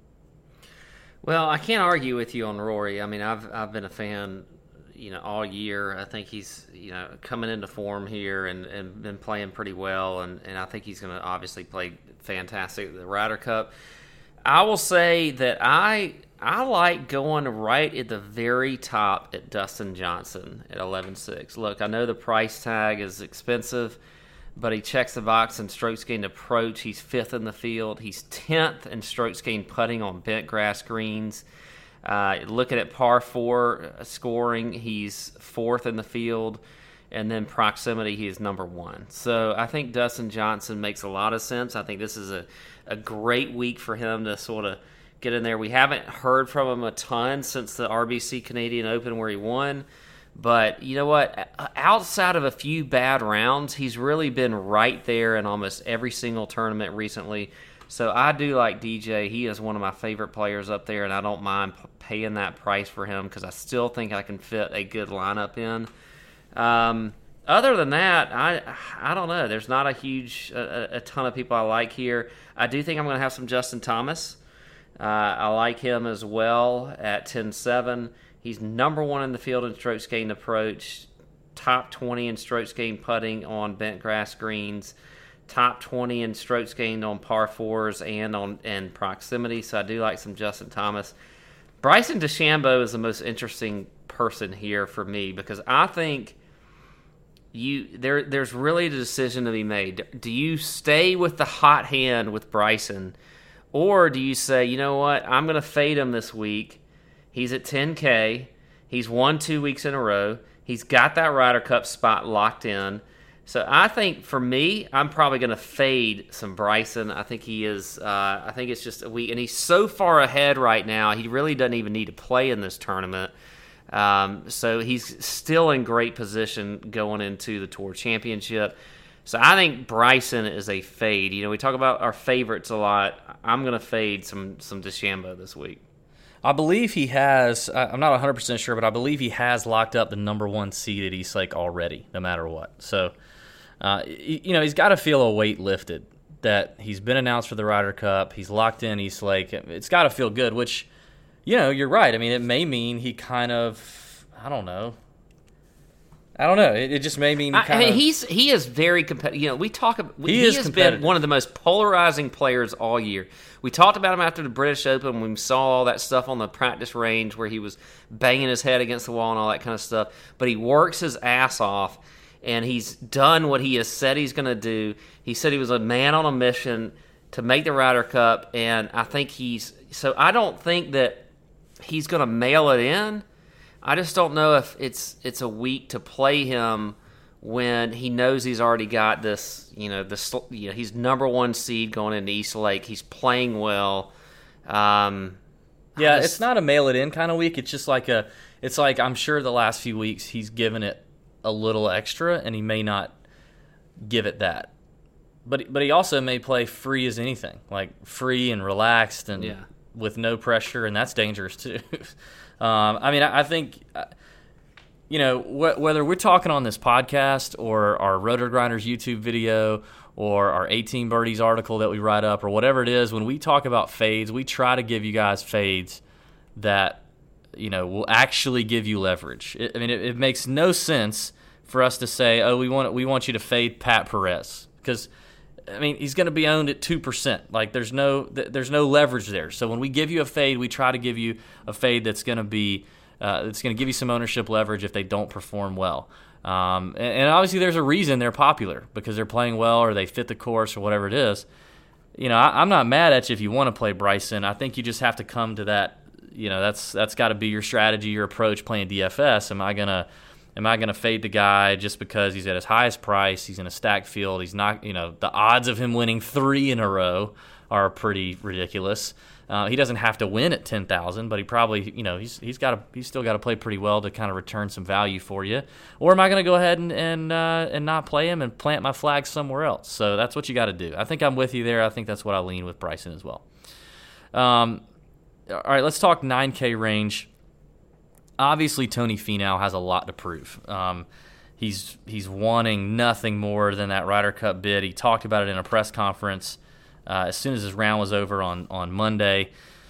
Well, I can't argue with you on Rory. I mean, I've been a fan, all year. I think he's, coming into form here and been playing pretty well, and I think he's going to obviously play fantastic at the Ryder Cup. I will say that I like going right at the very top at Dustin Johnson at 11.6. Look, I know the price tag is expensive, but he checks the box in strokes gained approach. He's 5th in the field. He's 10th in strokes gained putting on bent grass greens. Looking at par 4 scoring, he's 4th in the field. And then proximity, he is number 1. So I think Dustin Johnson makes a lot of sense. I think this is a great week for him to sort of get in there. We haven't heard from him a ton since the RBC Canadian Open where he won. But you know what? Outside of a few bad rounds, he's really been right there in almost every single tournament recently. So I do like DJ. He is one of my favorite players up there, and I don't mind paying that price for him because I still think I can fit a good lineup in. Other than that, I don't know. There's not a ton of people I like here. I do think I'm going to have some Justin Thomas. I like him as well at 10.7. He's number 1 in the field in strokes gained approach, top 20 in strokes gained putting on bent grass greens, top 20 in strokes gained on par 4s and proximity. So I do like some Justin Thomas. Bryson DeChambeau is the most interesting person here for me because I think there's really a decision to be made. Do you stay with the hot hand with Bryson, or do you say, you know what, I'm going to fade him this week. He's at 10K. He's won 2 weeks in a row. He's got that Ryder Cup spot locked in. So I think for me, I'm probably going to fade some Bryson. I think he is. I think it's just a week, and he's so far ahead right now. He really doesn't even need to play in this tournament. So he's still in great position going into the Tour Championship. So I think Bryson is a fade. We talk about our favorites a lot. I'm going to fade some DeChambeau this week. I believe he has, I'm not 100% sure, but I believe he has locked up the number 1 seed at Eastlake already, no matter what. So, he's got to feel a weight lifted that he's been announced for the Ryder Cup. He's locked in Eastlake. It's got to feel good, which, you're right. I mean, it may mean he kind of, I don't know. It just may mean he is very competitive. He has been one of the most polarizing players all year. We talked about him after the British Open when we saw all that stuff on the practice range where he was banging his head against the wall and all that kind of stuff. But he works his ass off, and he's done what he has said he's going to do. He said he was a man on a mission to make the Ryder Cup, and I think I don't think that he's going to mail it in. I just don't know if it's a week to play him when he knows he's already got this, he's number 1 seed going into Eastlake. He's playing well. It's not a mail it in kind of week. It's just like I'm sure the last few weeks he's given it a little extra, and he may not give it that. But he also may play free as anything, like free and relaxed and with no pressure, and that's dangerous too. I think, whether we're talking on this podcast or our Roto Grinders YouTube video or our 18 Birdies article that we write up or whatever it is, when we talk about fades, we try to give you guys fades that will actually give you leverage. It makes no sense for us to say, oh, we want you to fade Pat Perez, because he's going to be owned at 2%. Like there's no leverage there. So when we give you a fade, we try to give you a fade that's going to be that's going to give you some ownership leverage if they don't perform well. And obviously there's a reason they're popular, because they're playing well or they fit the course or whatever it is. I'm not mad at you if you want to play Bryson. I think you just have to come to that. That's got to be your strategy, your approach playing DFS. Am I gonna fade the guy just because he's at his highest price? He's in a stacked field. He's not. The odds of him winning 3 in a row are pretty ridiculous. He doesn't have to win at 10,000, but he probably, he's still got to play pretty well to kind of return some value for you. Or am I going to go ahead and not play him and plant my flag somewhere else? So that's what you got to do. I think I'm with you there. I think that's what I lean with Bryson as well. All right, let's talk 9K range. Obviously, Tony Finau has a lot to prove. He's wanting nothing more than that Ryder Cup bid. He talked about it in a press conference as soon as his round was over on Monday.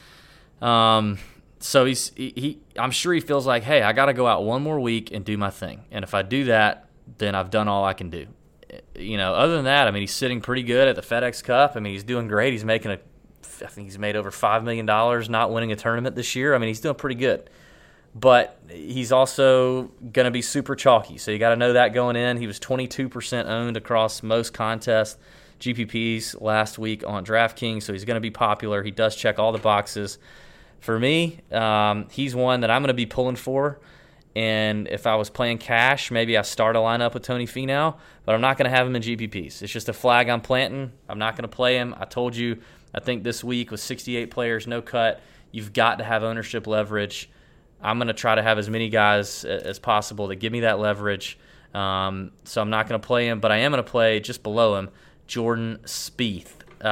So I'm sure he feels like, hey, I got to go out one more week and do my thing. And if I do that, then I've done all I can do. Other than that, he's sitting pretty good at the FedEx Cup. He's doing great. He's I think he's made over $5 million not winning a tournament this year. He's doing pretty good. But he's also going to be super chalky, so you got to know that going in. He was 22% owned across most contests, GPPs last week on DraftKings, so he's going to be popular. He does check all the boxes. For me, he's one that I'm going to be pulling for, and if I was playing cash, maybe I start a lineup with Tony Finau, but I'm not going to have him in GPPs. It's just a flag I'm planting. I'm not going to play him. I told you, I think this week with 68 players, no cut, you've got to have ownership leverage. I'm going to try to have as many guys as possible that give me that leverage. So I'm not going to play him, but I am going to play just below him Jordan Spieth,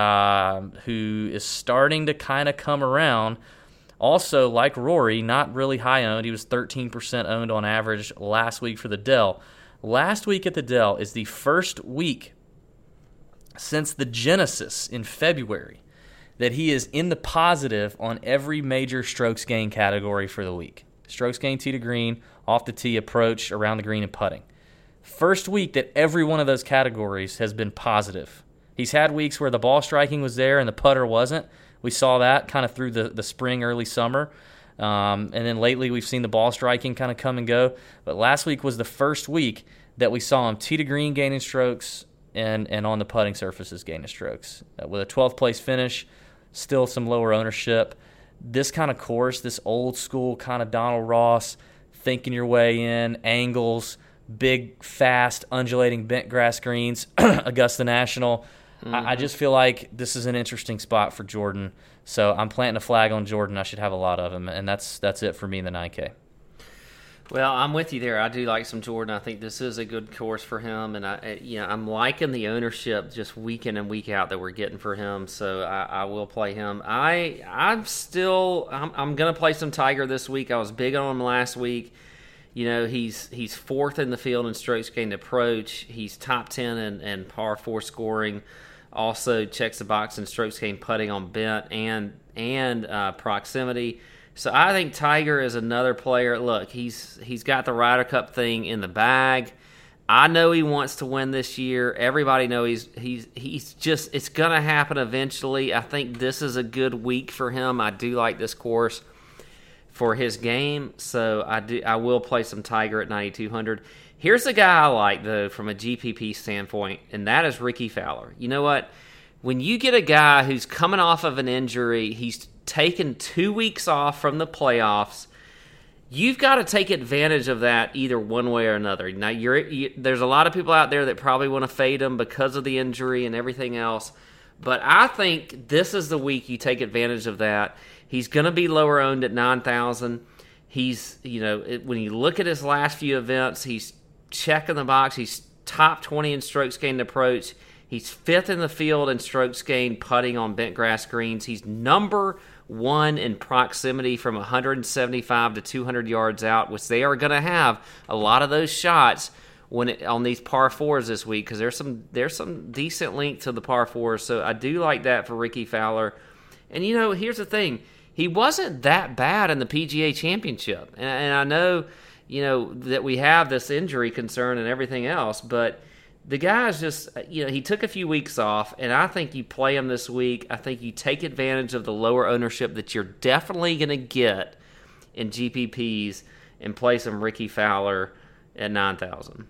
who is starting to kind of come around. Also, like Rory, not really high owned. He was 13% owned on average last week for the Dell. Last week at the Dell is the first week since the Genesis in February that he is in the positive on every major strokes gain category for the week. Strokes gain tee to green, off the tee, approach, around the green, and putting. First week that every one of those categories has been positive. He's had weeks where the ball striking was there and the putter wasn't. We saw that kind of through the spring, early summer. And then lately we've seen the ball striking kind of come and go. But last week was the first week that we saw him tee to green gaining strokes and on the putting surfaces gaining strokes. With a 12th place finish, still some lower ownership. This kind of course, this old school kind of Donald Ross, thinking your way in, angles, big, fast, undulating bent grass greens, Augusta National. Mm-hmm. I just feel like this is an interesting spot for Jordan. So I'm planting a flag on Jordan. I should have a lot of him, and that's it for me in the 9K. Well, I'm with you there. I do like some Jordan. I think this is a good course for him, and I'm liking the ownership just week in and week out that we're getting for him. So I will play him. I'm going to play some Tiger this week. I was big on him last week. He's fourth in the field in strokes gained approach. He's top 10 in par 4 scoring. Also checks the box in strokes gained putting on bent and proximity. So I think Tiger is another player. Look, he's got the Ryder Cup thing in the bag. I know he wants to win this year. Everybody knows he's just, it's going to happen eventually. I think this is a good week for him. I do like this course for his game, so I will play some Tiger at 9,200. Here's a guy I like, though, from a GPP standpoint, and that is Ricky Fowler. You know what? When you get a guy who's coming off of an injury, he's taken 2 weeks off from the playoffs, you've got to take advantage of that either one way or another. Now, there's a lot of people out there that probably want to fade him because of the injury and everything else, but I think this is the week you take advantage of that. He's going to be lower owned at 9,000. He's, when you look at his last few events, he's checking the box. He's top 20 in strokes gained approach. He's fifth in the field in strokes gained putting on bent grass greens. He's number 1 in proximity from 175 to 200 yards out, which they are going to have a lot of those shots on these par 4s this week, because there's some decent length to the par 4s. So I do like that for Ricky Fowler. And here's the thing. he wasn't that bad in the PGA Championship. And I know, that we have this injury concern and everything else, but the guy's just, he took a few weeks off, and I think you play him this week. I think you take advantage of the lower ownership that you're definitely going to get in GPPs and play some Ricky Fowler at 9,000.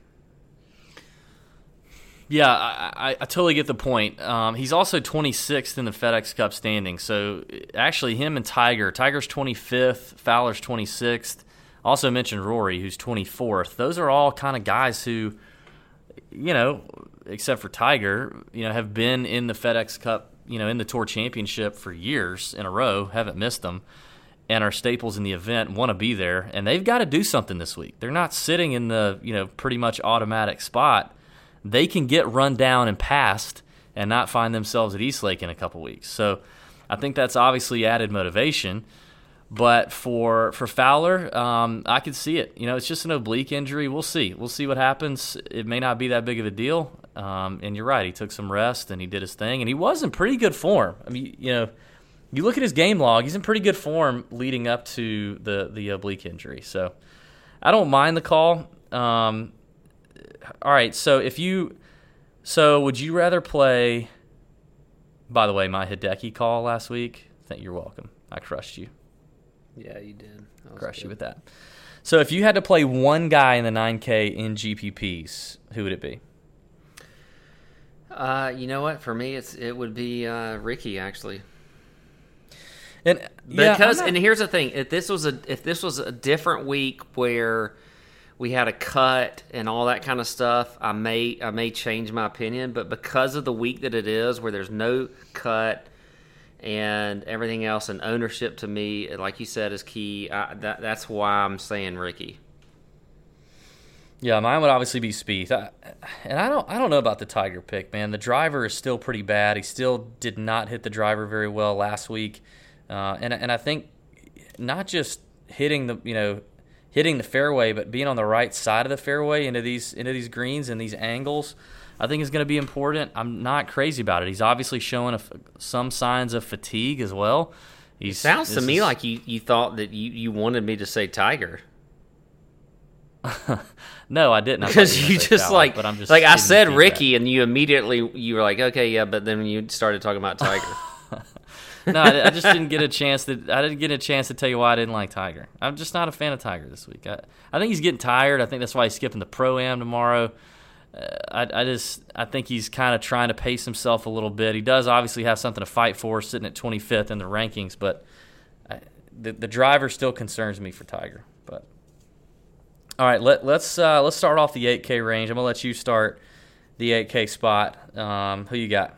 Yeah, I totally get the point. He's also 26th in the FedEx Cup standing. So actually him and Tiger's 25th, Fowler's 26th. Also mentioned Rory, who's 24th. Those are all kind of guys who, except for Tiger, have been in the FedEx Cup, in the Tour Championship for years in a row, haven't missed them, and are staples in the event, want to be there. And they've got to do something this week. They're not sitting in the, pretty much automatic spot. They can get run down and passed and not find themselves at Eastlake in a couple weeks. So I think that's obviously added motivation. But for Fowler, I could see it. It's just an oblique injury. We'll see. We'll see what happens. It may not be that big of a deal. And you're right. He took some rest and he did his thing. And he was in pretty good form. I mean, you look at his game log. He's in pretty good form leading up to the oblique injury. So I don't mind the call. All right, so would you rather play? By the way, my Hideki call last week. You're welcome. I crushed you. Yeah, you did. Crushed you with that. So if you had to play one guy in the 9K in GPPs, who would it be? You know what? For me, it would be Ricky actually. And and here's the thing: if this was a different week where we had a cut and all that kind of stuff, I may change my opinion. But because of the week that it is, where there's no cut and everything else, and ownership to me, like you said, is key. That's why I'm saying Ricky. Yeah, mine would obviously be Spieth. I don't know about the Tiger pick, man. The driver is still pretty bad. He still did not hit the driver very well last week, and I think not just hitting the fairway, but being on the right side of the fairway into these greens and these angles, I think is going to be important. I'm not crazy about it. He's obviously showing some signs of fatigue as well. Sounds to me like you thought that you wanted me to say Tiger. No, I didn't. Because you just Fowler, but I'm just I said Ricky, and you were like, okay, yeah, but then when you started talking about Tiger. No, I just didn't get a chance to tell you why I didn't like Tiger. I'm just not a fan of Tiger this week. I think he's getting tired. I think that's why he's skipping the Pro-Am tomorrow. I think he's kind of trying to pace himself a little bit. He does obviously have something to fight for, sitting at 25th in the rankings, but the driver still concerns me for Tiger. But all right, let's start off the 8K range. I'm gonna let you start the 8K spot. Who you got?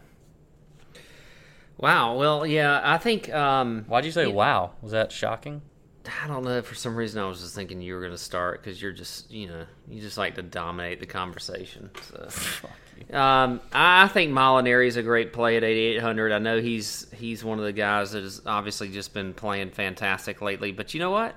Wow. Well, yeah, I think. Why'd you say wow? Was that shocking? I don't know. For some reason, I was just thinking you were going to start because you're just, you just like to dominate the conversation. So, I think Molinari is a great play at 8,800. I know he's one of the guys that has obviously just been playing fantastic lately. But you know what?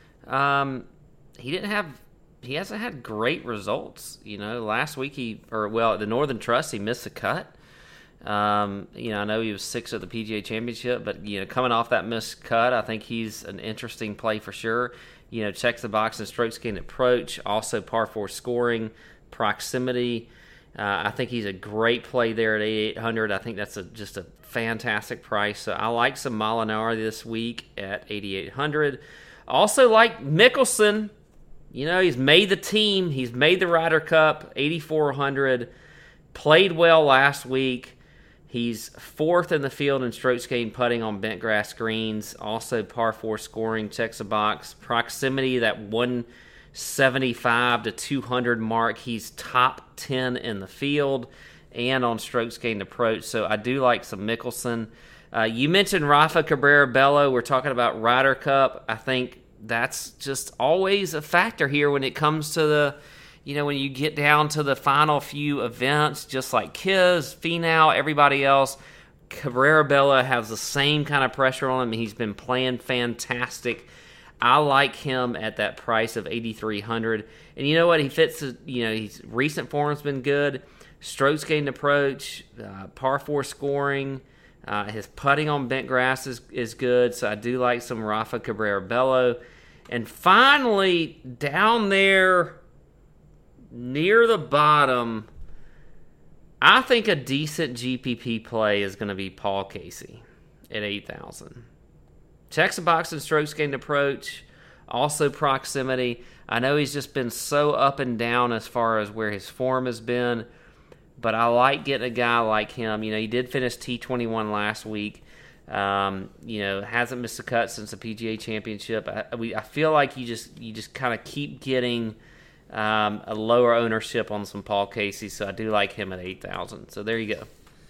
He hasn't had great results. Last week at the Northern Trust, he missed the cut. I know he was 6th at the PGA Championship, but coming off that missed cut, I think he's an interesting play for sure. Checks the box in strokes gained approach, also par 4 scoring, proximity. I think he's a great play there at 8,800. I think that's just a fantastic price. So I like some Molinari this week at 8,800. Also like Mickelson. He's made the team. He's made the Ryder Cup, 8,400. Played well last week. He's 4th in the field in strokes gained putting on bent grass greens. Also par 4 scoring, checks a box. Proximity, that 175 to 200 mark. He's top 10 in the field and on strokes gained approach. So I do like some Mickelson. You mentioned Rafa Cabrera Bello. We're talking about Ryder Cup. I think that's just always a factor here when it comes to the... when you get down to the final few events, just like Kiz, Finau, everybody else, Cabrera Bello has the same kind of pressure on him. He's been playing fantastic. I like him at that price of 8,300. And you know what? He fits, his recent form's been good. Strokes gained approach, par 4 scoring, His putting on bent grass is good, so I do like some Rafa Cabrera Bello. And finally, down there near the bottom, I think a decent GPP play is going to be Paul Casey at 8,000. Checks the box and strokes gained approach, also proximity. I know he's just been so up and down as far as where his form has been, but I like getting a guy like him. He did finish T21 last week. Hasn't missed a cut since the PGA Championship. I feel like you just kind of keep getting a lower ownership on some Paul Casey, so I do like him at 8,000. So there you go.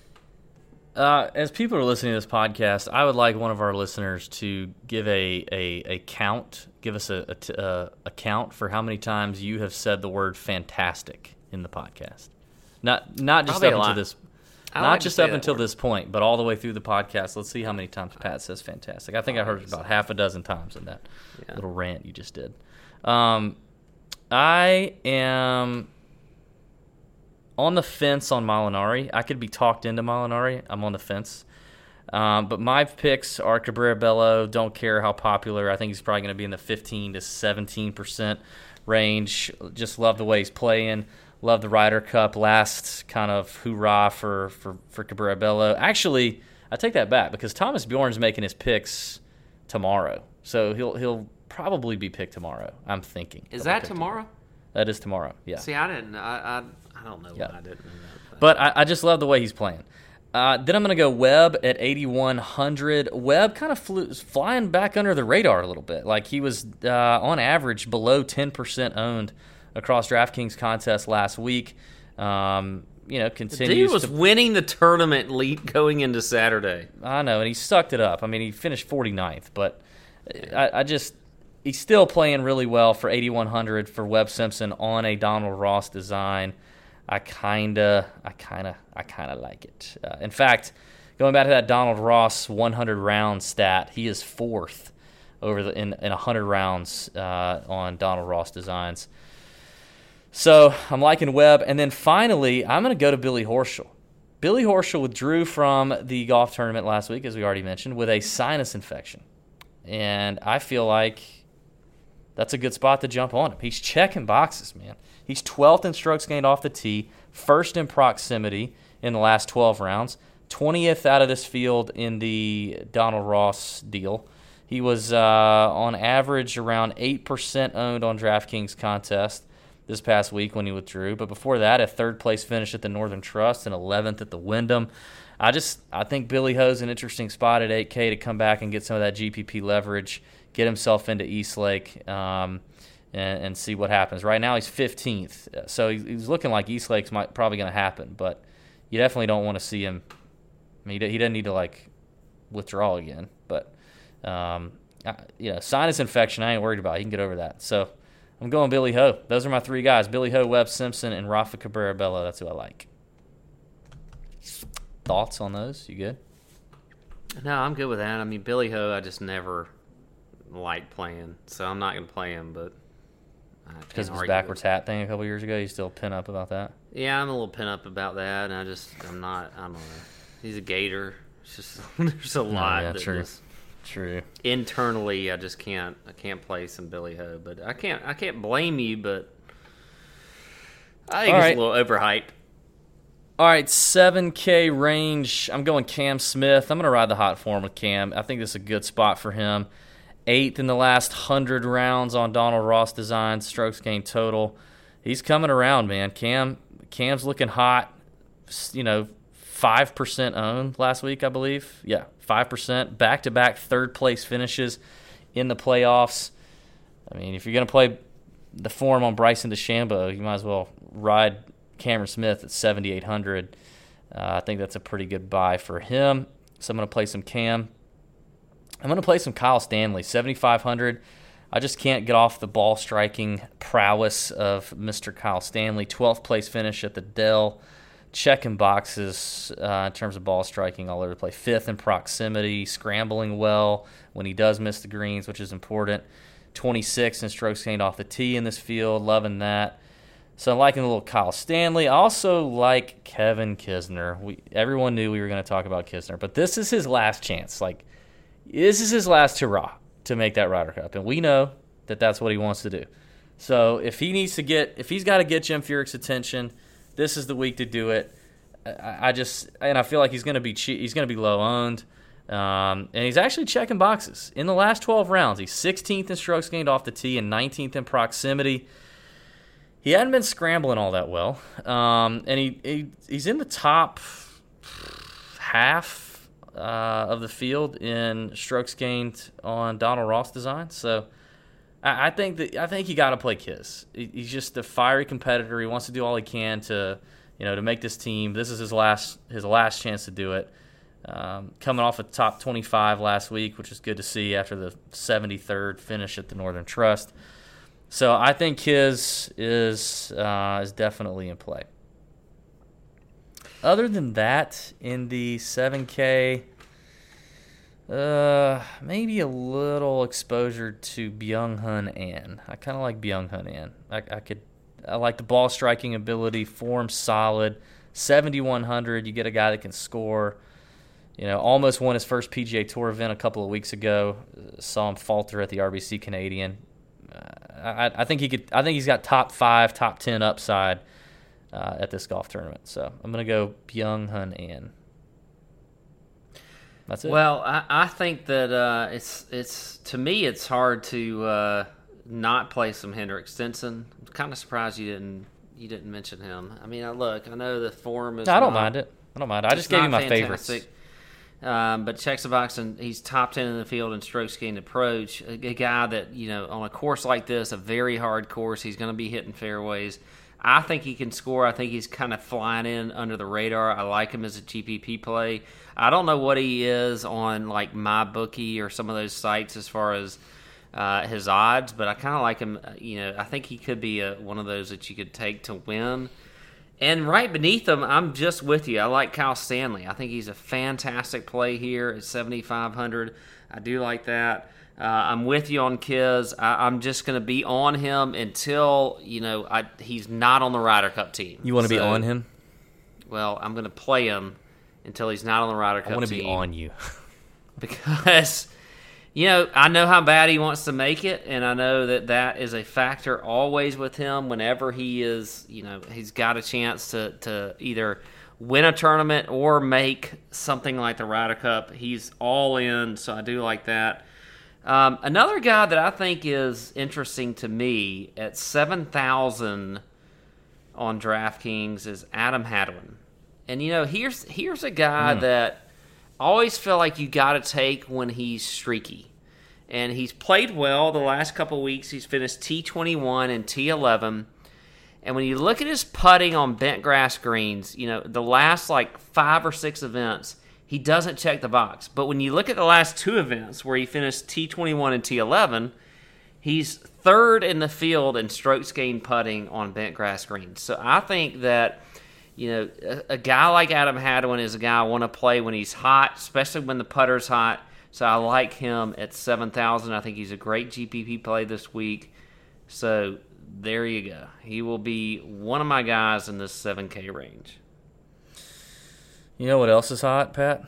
As people are listening to this podcast, I would like one of our listeners to give a count. Give us a count for how many times you have said the word "fantastic" in the podcast. Not just up until this. Not just up until this point, but all the way through the podcast. Let's see how many times Pat says fantastic. I think I heard it about half a dozen times in that little rant you just did. I am on the fence on Molinari. I could be talked into Molinari. I'm on the fence. But my picks are Cabrera Bello. Don't care how popular. I think he's probably going to be in the 15 to 17% range. Just love the way he's playing. Love the Ryder Cup last kind of hoorah for Cabrera Bello. Actually, I take that back because Thomas Bjorn's making his picks tomorrow, so he'll probably be picked tomorrow. I'm thinking. Is that tomorrow? That is tomorrow. Yeah. See, I didn't. I don't know why I didn't know that. But I just love the way he's playing. Then I'm going to go Webb at 8,100. Webb kind of flying back under the radar a little bit. Like he was on average below 10% owned across DraftKings contests last week. Continues. The dude was winning the tournament lead going into Saturday. I know, and he sucked it up. I mean, he finished 49th, but he's still playing really well for 8,100 for Webb Simpson on a Donald Ross design. I kinda like it. In fact, going back to that Donald Ross 100 round stat, he is fourth in 100 rounds on Donald Ross designs. So I'm liking Webb. And then finally, I'm going to go to Billy Horschel. Billy Horschel withdrew from the golf tournament last week, as we already mentioned, with a sinus infection. And I feel like that's a good spot to jump on him. He's checking boxes, man. He's 12th in strokes gained off the tee, first in proximity in the last 12 rounds, 20th out of this field in the Donald Ross deal. He was on average around 8% owned on DraftKings contest this past week when he withdrew. But before that, a third-place finish at the Northern Trust and 11th at the Wyndham. I think Billy Ho's an interesting spot at 8K to come back and get some of that GPP leverage, get himself into Eastlake, and see what happens. Right now he's 15th, so he's looking like Eastlake's probably going to happen, but you definitely don't want to see him. I mean, he doesn't need to withdraw again, but sinus infection I ain't worried about. He can get over that. So I'm going Billy Ho. Those are my three guys: Billy Ho, Webb Simpson, and Rafa Cabrera Bello. That's who I like. Thoughts on those? You good? No, I'm good with that. I mean, Billy Ho, I just never liked playing, so I'm not going to play him, but because of his backwards hat thing a couple years ago, you still pin up about that? Yeah, I'm a little pin up about that, and I don't know. He's a Gator. It's just there's a lot that True. Internally, I can't play some Billy Ho, but I can't blame you, but I think it's a little overhyped. All right, 7K range. I'm going Cam Smith. I'm going to ride the hot form with Cam. I think this is a good spot for him. 8th in the last 100 rounds on Donald Ross design, strokes gained total. He's coming around, man. Cam's looking hot. 5% owned last week, I believe. Yeah, 5%. Back-to-back third-place finishes in the playoffs. I mean, if you're going to play the form on Bryson DeChambeau, you might as well ride Cameron Smith at 7,800. I think that's a pretty good buy for him. So I'm going to play some Cam. I'm going to play some Kyle Stanley, 7,500. I just can't get off the ball striking prowess of Mr. Kyle Stanley. 12th place finish at the Dell. Checking boxes in terms of ball striking all over the place. 5th in proximity, scrambling well when he does miss the greens, which is important. 26th in strokes gained off the tee in this field. Loving that. So I'm liking a little Kyle Stanley. I also like Kevin Kisner. Everyone knew we were going to talk about Kisner, but this is his last chance. Like, this is his last hurrah to make that Ryder Cup, and we know that that's what he wants to do. So if he's got to get Jim Furyk's attention, this is the week to do it. I feel like he's going to be cheap. He's going to be low owned, and he's actually checking boxes in the last 12 rounds. He's 16th in strokes gained off the tee and 19th in proximity. He hadn't been scrambling all that well, and he's in the top half of the field in strokes gained on Donald Ross design. So I think you got to play Kiss. He's just a fiery competitor. He wants to do all he can to make this team. This is his last chance to do it. Coming off a top 25 last week, which is good to see after the 73rd finish at the Northern Trust. So I think his is definitely in play. Other than that, in the 7K, maybe a little exposure to Byung-Hun An. I kind of like Byung-Hun An. I like the ball striking ability, form solid, 7,100. You get a guy that can score. Almost won his first PGA Tour event a couple of weeks ago. Saw him falter at the RBC Canadian. I think he's got top 5, top 10 upside at this golf tournament. So I'm going to go Byung-Hun An. That's it. Well, I think that it's to me it's hard to not play some Henrik Stenson. I'm kind of surprised you didn't mention him. I mean, I know the form is. No, I don't mind it. I just gave you my favorites. But checks the box, and he's top 10 in the field in strokes gained approach. A guy that, on a course like this, a very hard course, he's going to be hitting fairways. I think he can score. I think he's kind of flying in under the radar. I like him as a GPP play. I don't know what he is on like MyBookie or some of those sites as far as his odds, but I kind of like him. I think he could be one of those that you could take to win. And right beneath him, I'm just with you. I like Kyle Stanley. I think he's a fantastic play here at 7,500. I do like that. I'm with you on Kiz. I'm just going to be on him until he's not on the Ryder Cup team. You want to be on him? Well, I'm going to play him until he's not on the Ryder Cup team. I want to be on you because I know how bad he wants to make it, and I know that is a factor always with him. Whenever he is, he's got a chance to either win a tournament or make something like the Ryder Cup. He's all in, so I do like that. Another guy that I think is interesting to me at 7,000 on DraftKings is Adam Hadwin. And here's a guy that I always feel like you got to take when he's streaky. And he's played well the last couple of weeks. He's finished T21 and T11. And when you look at his putting on bent grass greens, the last 5 or 6 events, he doesn't check the box. But when you look at the last 2 events where he finished T21 and T11, he's 3rd in the field in strokes gained putting on bent grass greens. So I think that a guy like Adam Hadwin is a guy I want to play when he's hot, especially when the putter's hot. So I like him at 7,000. I think he's a great GPP play this week. So there you go. He will be one of my guys in this 7K range. You know what else is hot, Pat?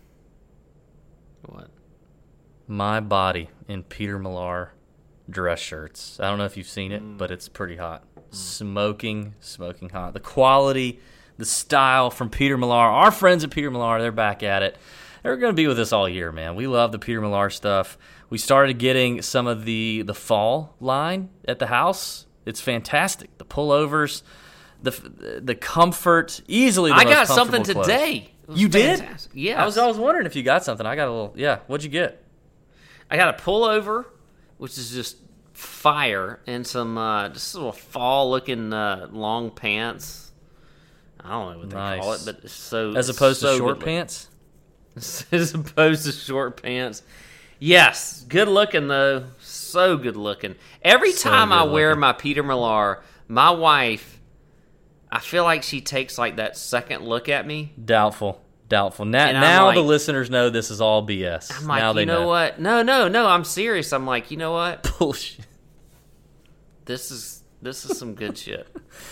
What? My body in Peter Millar dress shirts. I don't know if you've seen it, but it's pretty hot. Smoking hot. The quality, the style from Peter Millar. Our friends at Peter Millar, they're back at it. They're going to be with us all year, man. We love the Peter Millar stuff. We started getting some of the fall line at the house. It's fantastic. The pullovers, the comfort, easily the most got comfortable something clothes. Today. You fantastic. did? Yeah. I was wondering if you got something. I got a little. Yeah. What'd you get? I got a pullover, which is just fire, and some just little fall-looking long pants. I don't know what they call it, but it's so as opposed to short pants. As opposed to short pants. Yes, good looking though. So good looking. Every time I wear my Peter Millar, my wife, I feel like she takes that second look at me. Doubtful. Now the listeners know this is all BS. I'm like, now you know what? No, I'm serious. I'm like, you know what? Bullshit. This is This is some good shit.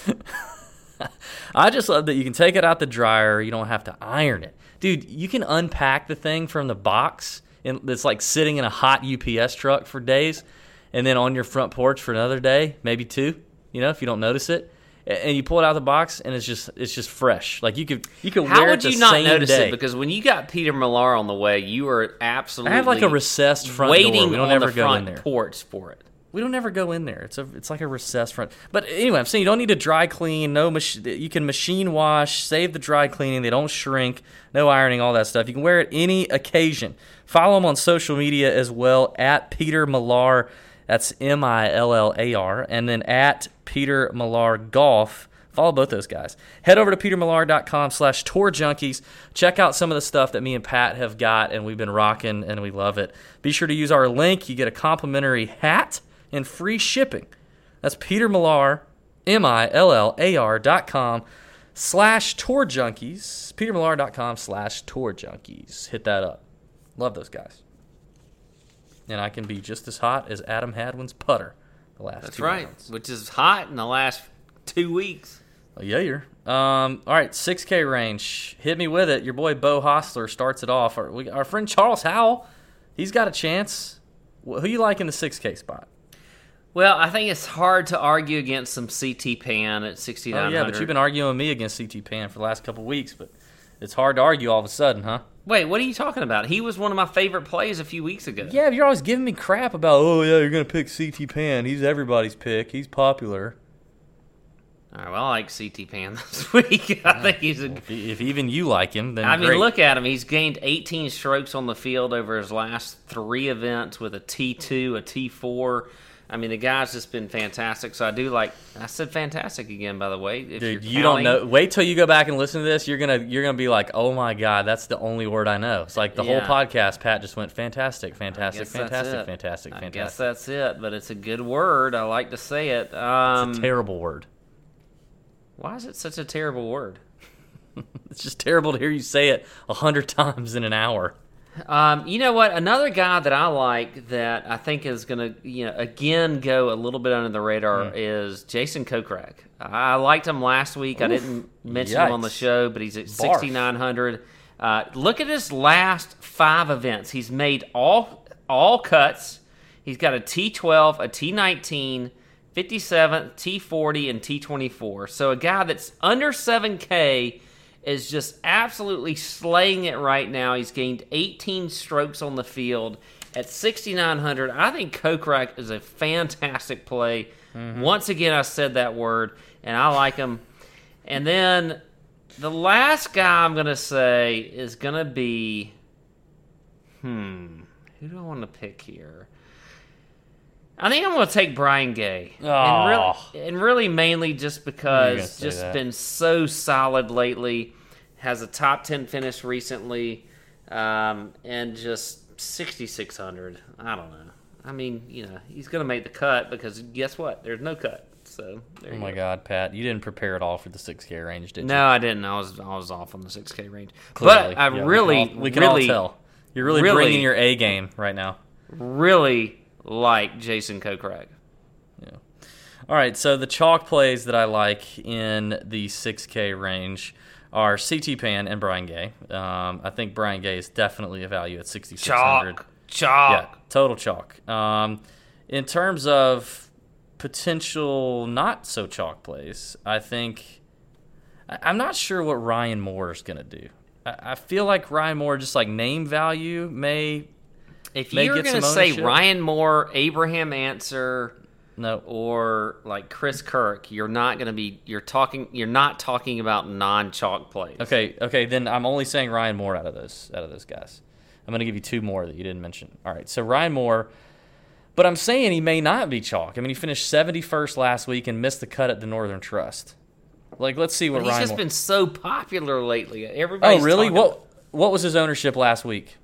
I just love that you can take it out the dryer. You don't have to iron it. Dude, you can unpack the thing from the box, and it's like sitting in a hot UPS truck for days, and then on your front porch for another day, maybe two, if you don't notice it. And you pull it out of the box, and it's just fresh. Like you could How wear would it the you not same notice day. it? Because when you got Peter Millar on the way, you were absolutely I have like a recessed front door. waiting We don't on ever the go in front there. porch for it. We don't ever go in there. It's like a recessed front. But anyway, I'm saying you don't need to dry clean. You can machine wash, save the dry cleaning. They don't shrink. No ironing, all that stuff. You can wear it any occasion. Follow him on social media as well, at Peter Millar. That's Millar. And then at Peter Millar Golf. Follow both those guys. Head over to petermillar.com/tourjunkies. Check out some of the stuff that me and Pat have got, and we've been rocking, and we love it. Be sure to use our link. You get a complimentary hat and free shipping. That's Peter Millar, MILLAR.com/tourjunkies. petermillar.com/tourjunkies. Hit that up. Love those guys. And I can be just as hot as Adam Hadwin's putter the last That's 2 right, rounds. which is hot in the last 2 weeks. Oh, yeah, you're. All right, 6K range. Hit me with it. Your boy Bo Hostler starts it off. Our friend Charles Howell, he's got a chance. Who you like in the 6K spot? Well, I think it's hard to argue against some CT Pan at 6,900. Oh, yeah, but you've been arguing with me against CT Pan for the last couple weeks, but it's hard to argue all of a sudden, huh? Wait, what are you talking about? He was one of my favorite plays a few weeks ago. Yeah, but you're always giving me crap about, oh, yeah, you're going to pick CT Pan. He's everybody's pick. He's popular. All right, well, I like CT Pan this week. I think he's a... If even you like him, then I mean, great. look at him. He's gained 18 strokes on the field over his last 3 events with a T2, a T4. I mean, the guy's just been fantastic. So I do like... I said fantastic again, by the way. If Dude, you're you don't counting. know. Wait till you go back and listen to this. You're gonna be like, oh my god, that's the only word I know. It's like the whole Yeah. podcast. Pat just went fantastic, I fantastic, guess that's fantastic, it. fantastic, I fantastic. guess that's it, but it's a good word. I like to say it. It's a terrible word. Why is it such a terrible word? It's just terrible to hear you say it 100 times in an hour. You know what? Another guy that I like that I think is going to, again go a little bit under the radar is Jason Kokrak. I liked him last week. I didn't mention him on the Yikes. show, but he's at Barf. 6,900. Look at his last 5 events. He's made all cuts. He's got a T12, a T19, 57, T40, and T24. So a guy that's under 7K is just absolutely slaying it right now. He's gained 18 strokes on the field at 6,900. I think Kokrak is a fantastic play. Once again, I said that word, and I like him. And then the last guy I'm going to say is going to be, who do I want to pick here? I think I'm going to take Brian Gay. And really mainly just You're because gonna say just that. been so solid lately. Has a top 10 finish recently. And just 6,600. I don't know. I mean, he's going to make the cut because guess what? There's no cut. So there Oh you my go. God, Pat, you didn't prepare at all for the 6K range, did you? No, I didn't. I was off on the 6K range. Clearly. But I Yeah, really, we can all really, tell. You're really bringing your A game right now. really like Jason Kokrak. Yeah. All right, so the chalk plays that I like in the 6K range are CT Pan and Brian Gay. I think Brian Gay is definitely a value at 6,600. Chalk. Yeah, total chalk. In terms of potential not so chalk plays, I think I'm not sure what Ryan Moore is going to do. I feel like Ryan Moore, just like name value, may If may you're get going to some say ownership. Ryan Moore, Abraham Answer, no. or like Chris Kirk, you're not not talking about non-chalk plays. Okay, then I'm only saying Ryan Moore out of those guys. I'm going to give you 2 more that you didn't mention. All right, so Ryan Moore, but I'm saying he may not be chalk. I mean, he finished 71st last week and missed the cut at the Northern Trust. Like, let's see what He's Ryan just Moore... been so popular lately. Everybody's Oh, really? talking- What was his ownership last week?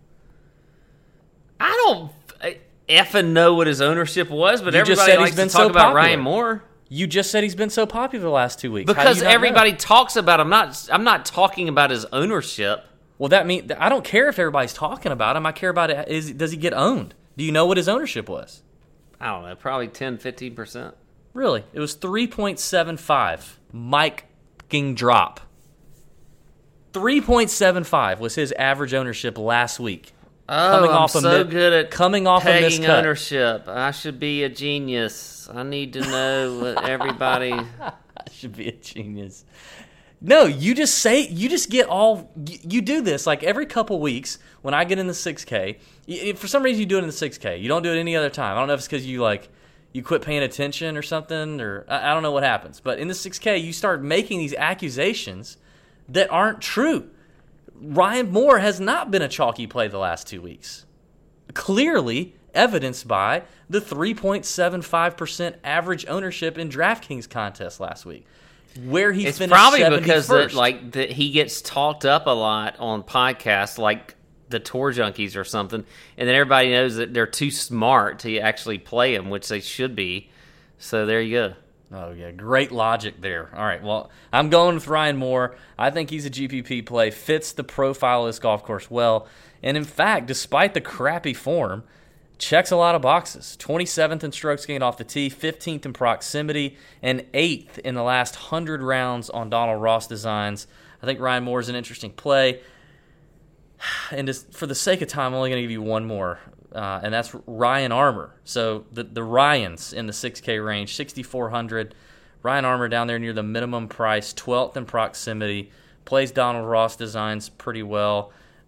I don't effing know what his ownership was, but You just everybody said he's likes to been talk so about popular. Ryan Moore. You just said he's been so popular the last 2 weeks. How do Because you not know? everybody talks about him. I'm not talking about his ownership. Well, that mean I don't care if everybody's talking about him. I care about does he get owned? Do you know what his ownership was? I don't know, probably 10, 15%. Really. It was 3.75. Mike drop. 3.75 was his average ownership last week. Oh, I'm so good at coming off pegging a miscut. ownership. I should be a genius. I need to know what everybody... I should be a genius. No, you just get all, you do this like every couple weeks when I get in the 6K. For some reason you do it in the 6K. You don't do it any other time. I don't know if it's because you quit paying attention or something, or I don't know what happens. But in the 6K, you start making these accusations that aren't true. Ryan Moore has not been a chalky play the last 2 weeks. Clearly evidenced by the 3.75% average ownership in DraftKings contest last week, where he it's finished probably 71st. because he gets talked up a lot on podcasts like the Tour Junkies or something, and then everybody knows that they're too smart to actually play him, which they should be. So there you go. Oh, yeah, great logic there. All right, well, I'm going with Ryan Moore. I think he's a GPP play, fits the profile of this golf course well, and in fact, despite the crappy form, checks a lot of boxes. 27th in strokes gained off the tee, 15th in proximity, and 8th in the last 100 rounds on Donald Ross designs. I think Ryan Moore is an interesting play. And just for the sake of time, I'm only going to give you one more, and that's Ryan Armour. So the Ryans in the 6K range, 6,400. Ryan Armour down there near the minimum price, 12th in proximity, plays Donald Ross designs pretty well.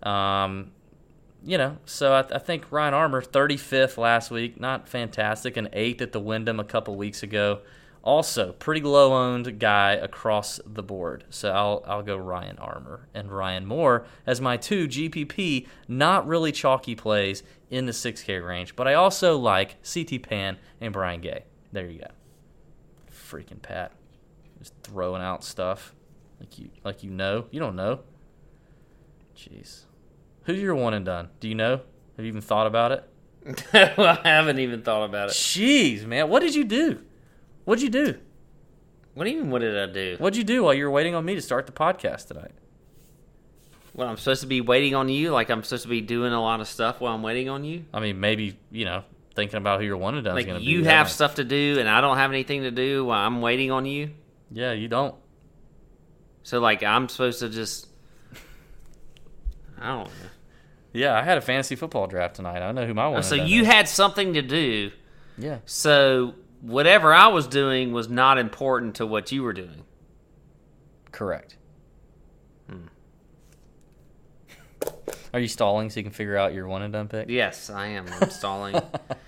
So I think Ryan Armour, 35th last week, not fantastic, and 8th at the Wyndham a couple weeks ago. Also, pretty low-owned guy across the board. So I'll go Ryan Armour and Ryan Moore as my two GPP, not really chalky plays in the 6K range. But I also like CT Pan and Brian Gay. There you go. Freaking Pat. Just throwing out stuff like you know. You don't know. Jeez. Who's your one and done? Do you know? Have you even thought about it? I haven't even thought about it. Jeez, man. What did you do? What'd you do? What do you mean, what did I do? What'd you do while you were waiting on me to start the podcast tonight? Well, I'm supposed to be waiting on you? Like I'm supposed to be doing a lot of stuff while I'm waiting on you? I mean, maybe, thinking about who your one and done is going to be. You have stuff to do and I don't have anything to do while I'm waiting on you? Yeah, you don't. So, I'm supposed to just... I don't know. Yeah, I had a fantasy football draft tonight. I know who my one and So done you is. had something to do. Yeah. So whatever I was doing was not important to what you were doing. Correct. Are you stalling so you can figure out your one and done pick? Yes, I am. I'm stalling.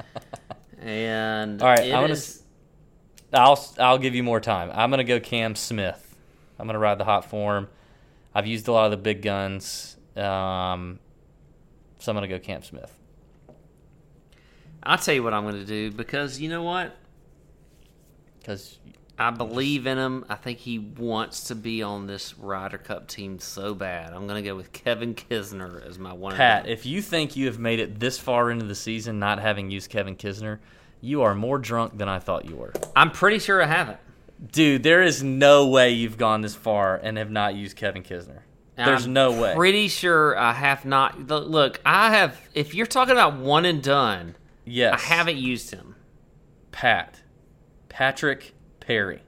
And all right, I'll give you more time. I'm gonna go Cam Smith. I'm gonna ride the hot form. I've used a lot of the big guns, so I'm gonna go Cam Smith. I'll tell you what I'm gonna do, because you know what? Because I believe in him. I think he wants to be on this Ryder Cup team so bad. I'm going to go with Kevin Kisner as my one. Pat, if you think you have made it this far into the season not having used Kevin Kisner, you are more drunk than I thought you were. I'm pretty sure I haven't. Dude, there is no way you've gone this far and have not used Kevin Kisner. There's no way. Pretty sure I have not. Look, I have. If you're talking about one and done, yes, I haven't used him. Patrick Perry.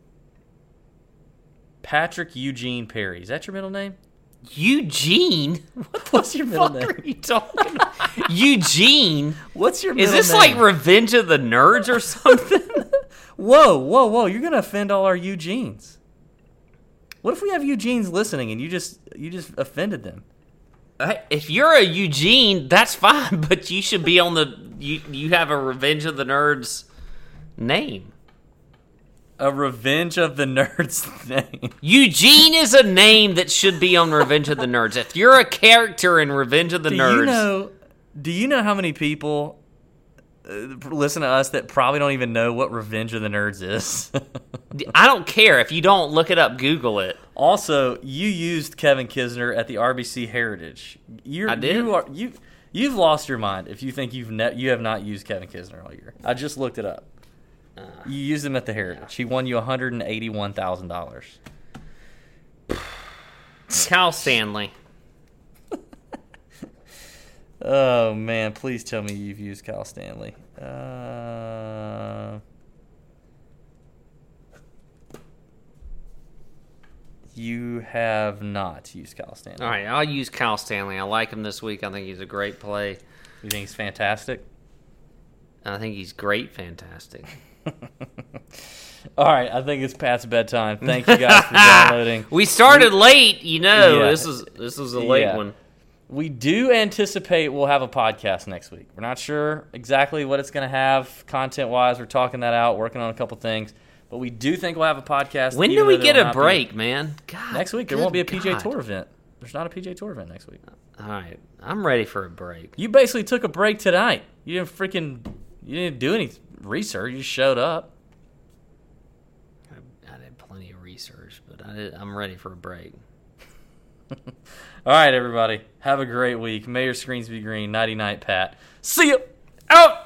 Patrick Eugene Perry. Is that your middle name? Eugene? What's your middle name? What are you talking about? Eugene? What's your middle name? Is this like Revenge of the Nerds or something? Whoa. You're going to offend all our Eugenes. What if we have Eugenes listening and you just offended them? If you're a Eugene, that's fine, but you should be on the... You have a Revenge of the Nerds name. A Revenge of the Nerds name. Eugene is a name that should be on Revenge of the Nerds. If you're a character in Revenge of the Nerds... Do you know how many people listen to us that probably don't even know what Revenge of the Nerds is? I don't care. If you don't, look it up, Google it. Also, you used Kevin Kisner at the RBC Heritage. I did? You've lost your mind if you think you have not used Kevin Kisner all year. I just looked it up. You used him at the Heritage. He won you $181,000. Kyle Stanley. Oh, man. Please tell me you've used Kyle Stanley. You have not used Kyle Stanley. All right, I'll use Kyle Stanley. I like him this week. I think he's a great play. You think he's fantastic? I think he's great fantastic. All right, I think it's past bedtime. Thank you guys for downloading. We started late, you know. Yeah. This was a late one. We do anticipate we'll have a podcast next week. We're not sure exactly what it's going to have content-wise. We're talking that out, working on a couple things. But we do think we'll have a podcast. When do we get a break, man? God, next week. There won't be a God. PGA Tour event. There's not a PGA Tour event next week. All right, I'm ready for a break. You basically took a break tonight. You didn't do any research. You just showed up. I did plenty of research, but I'm ready for a break. All right, everybody. Have a great week. May your screens be green. Nighty night, Pat. See ya. Out.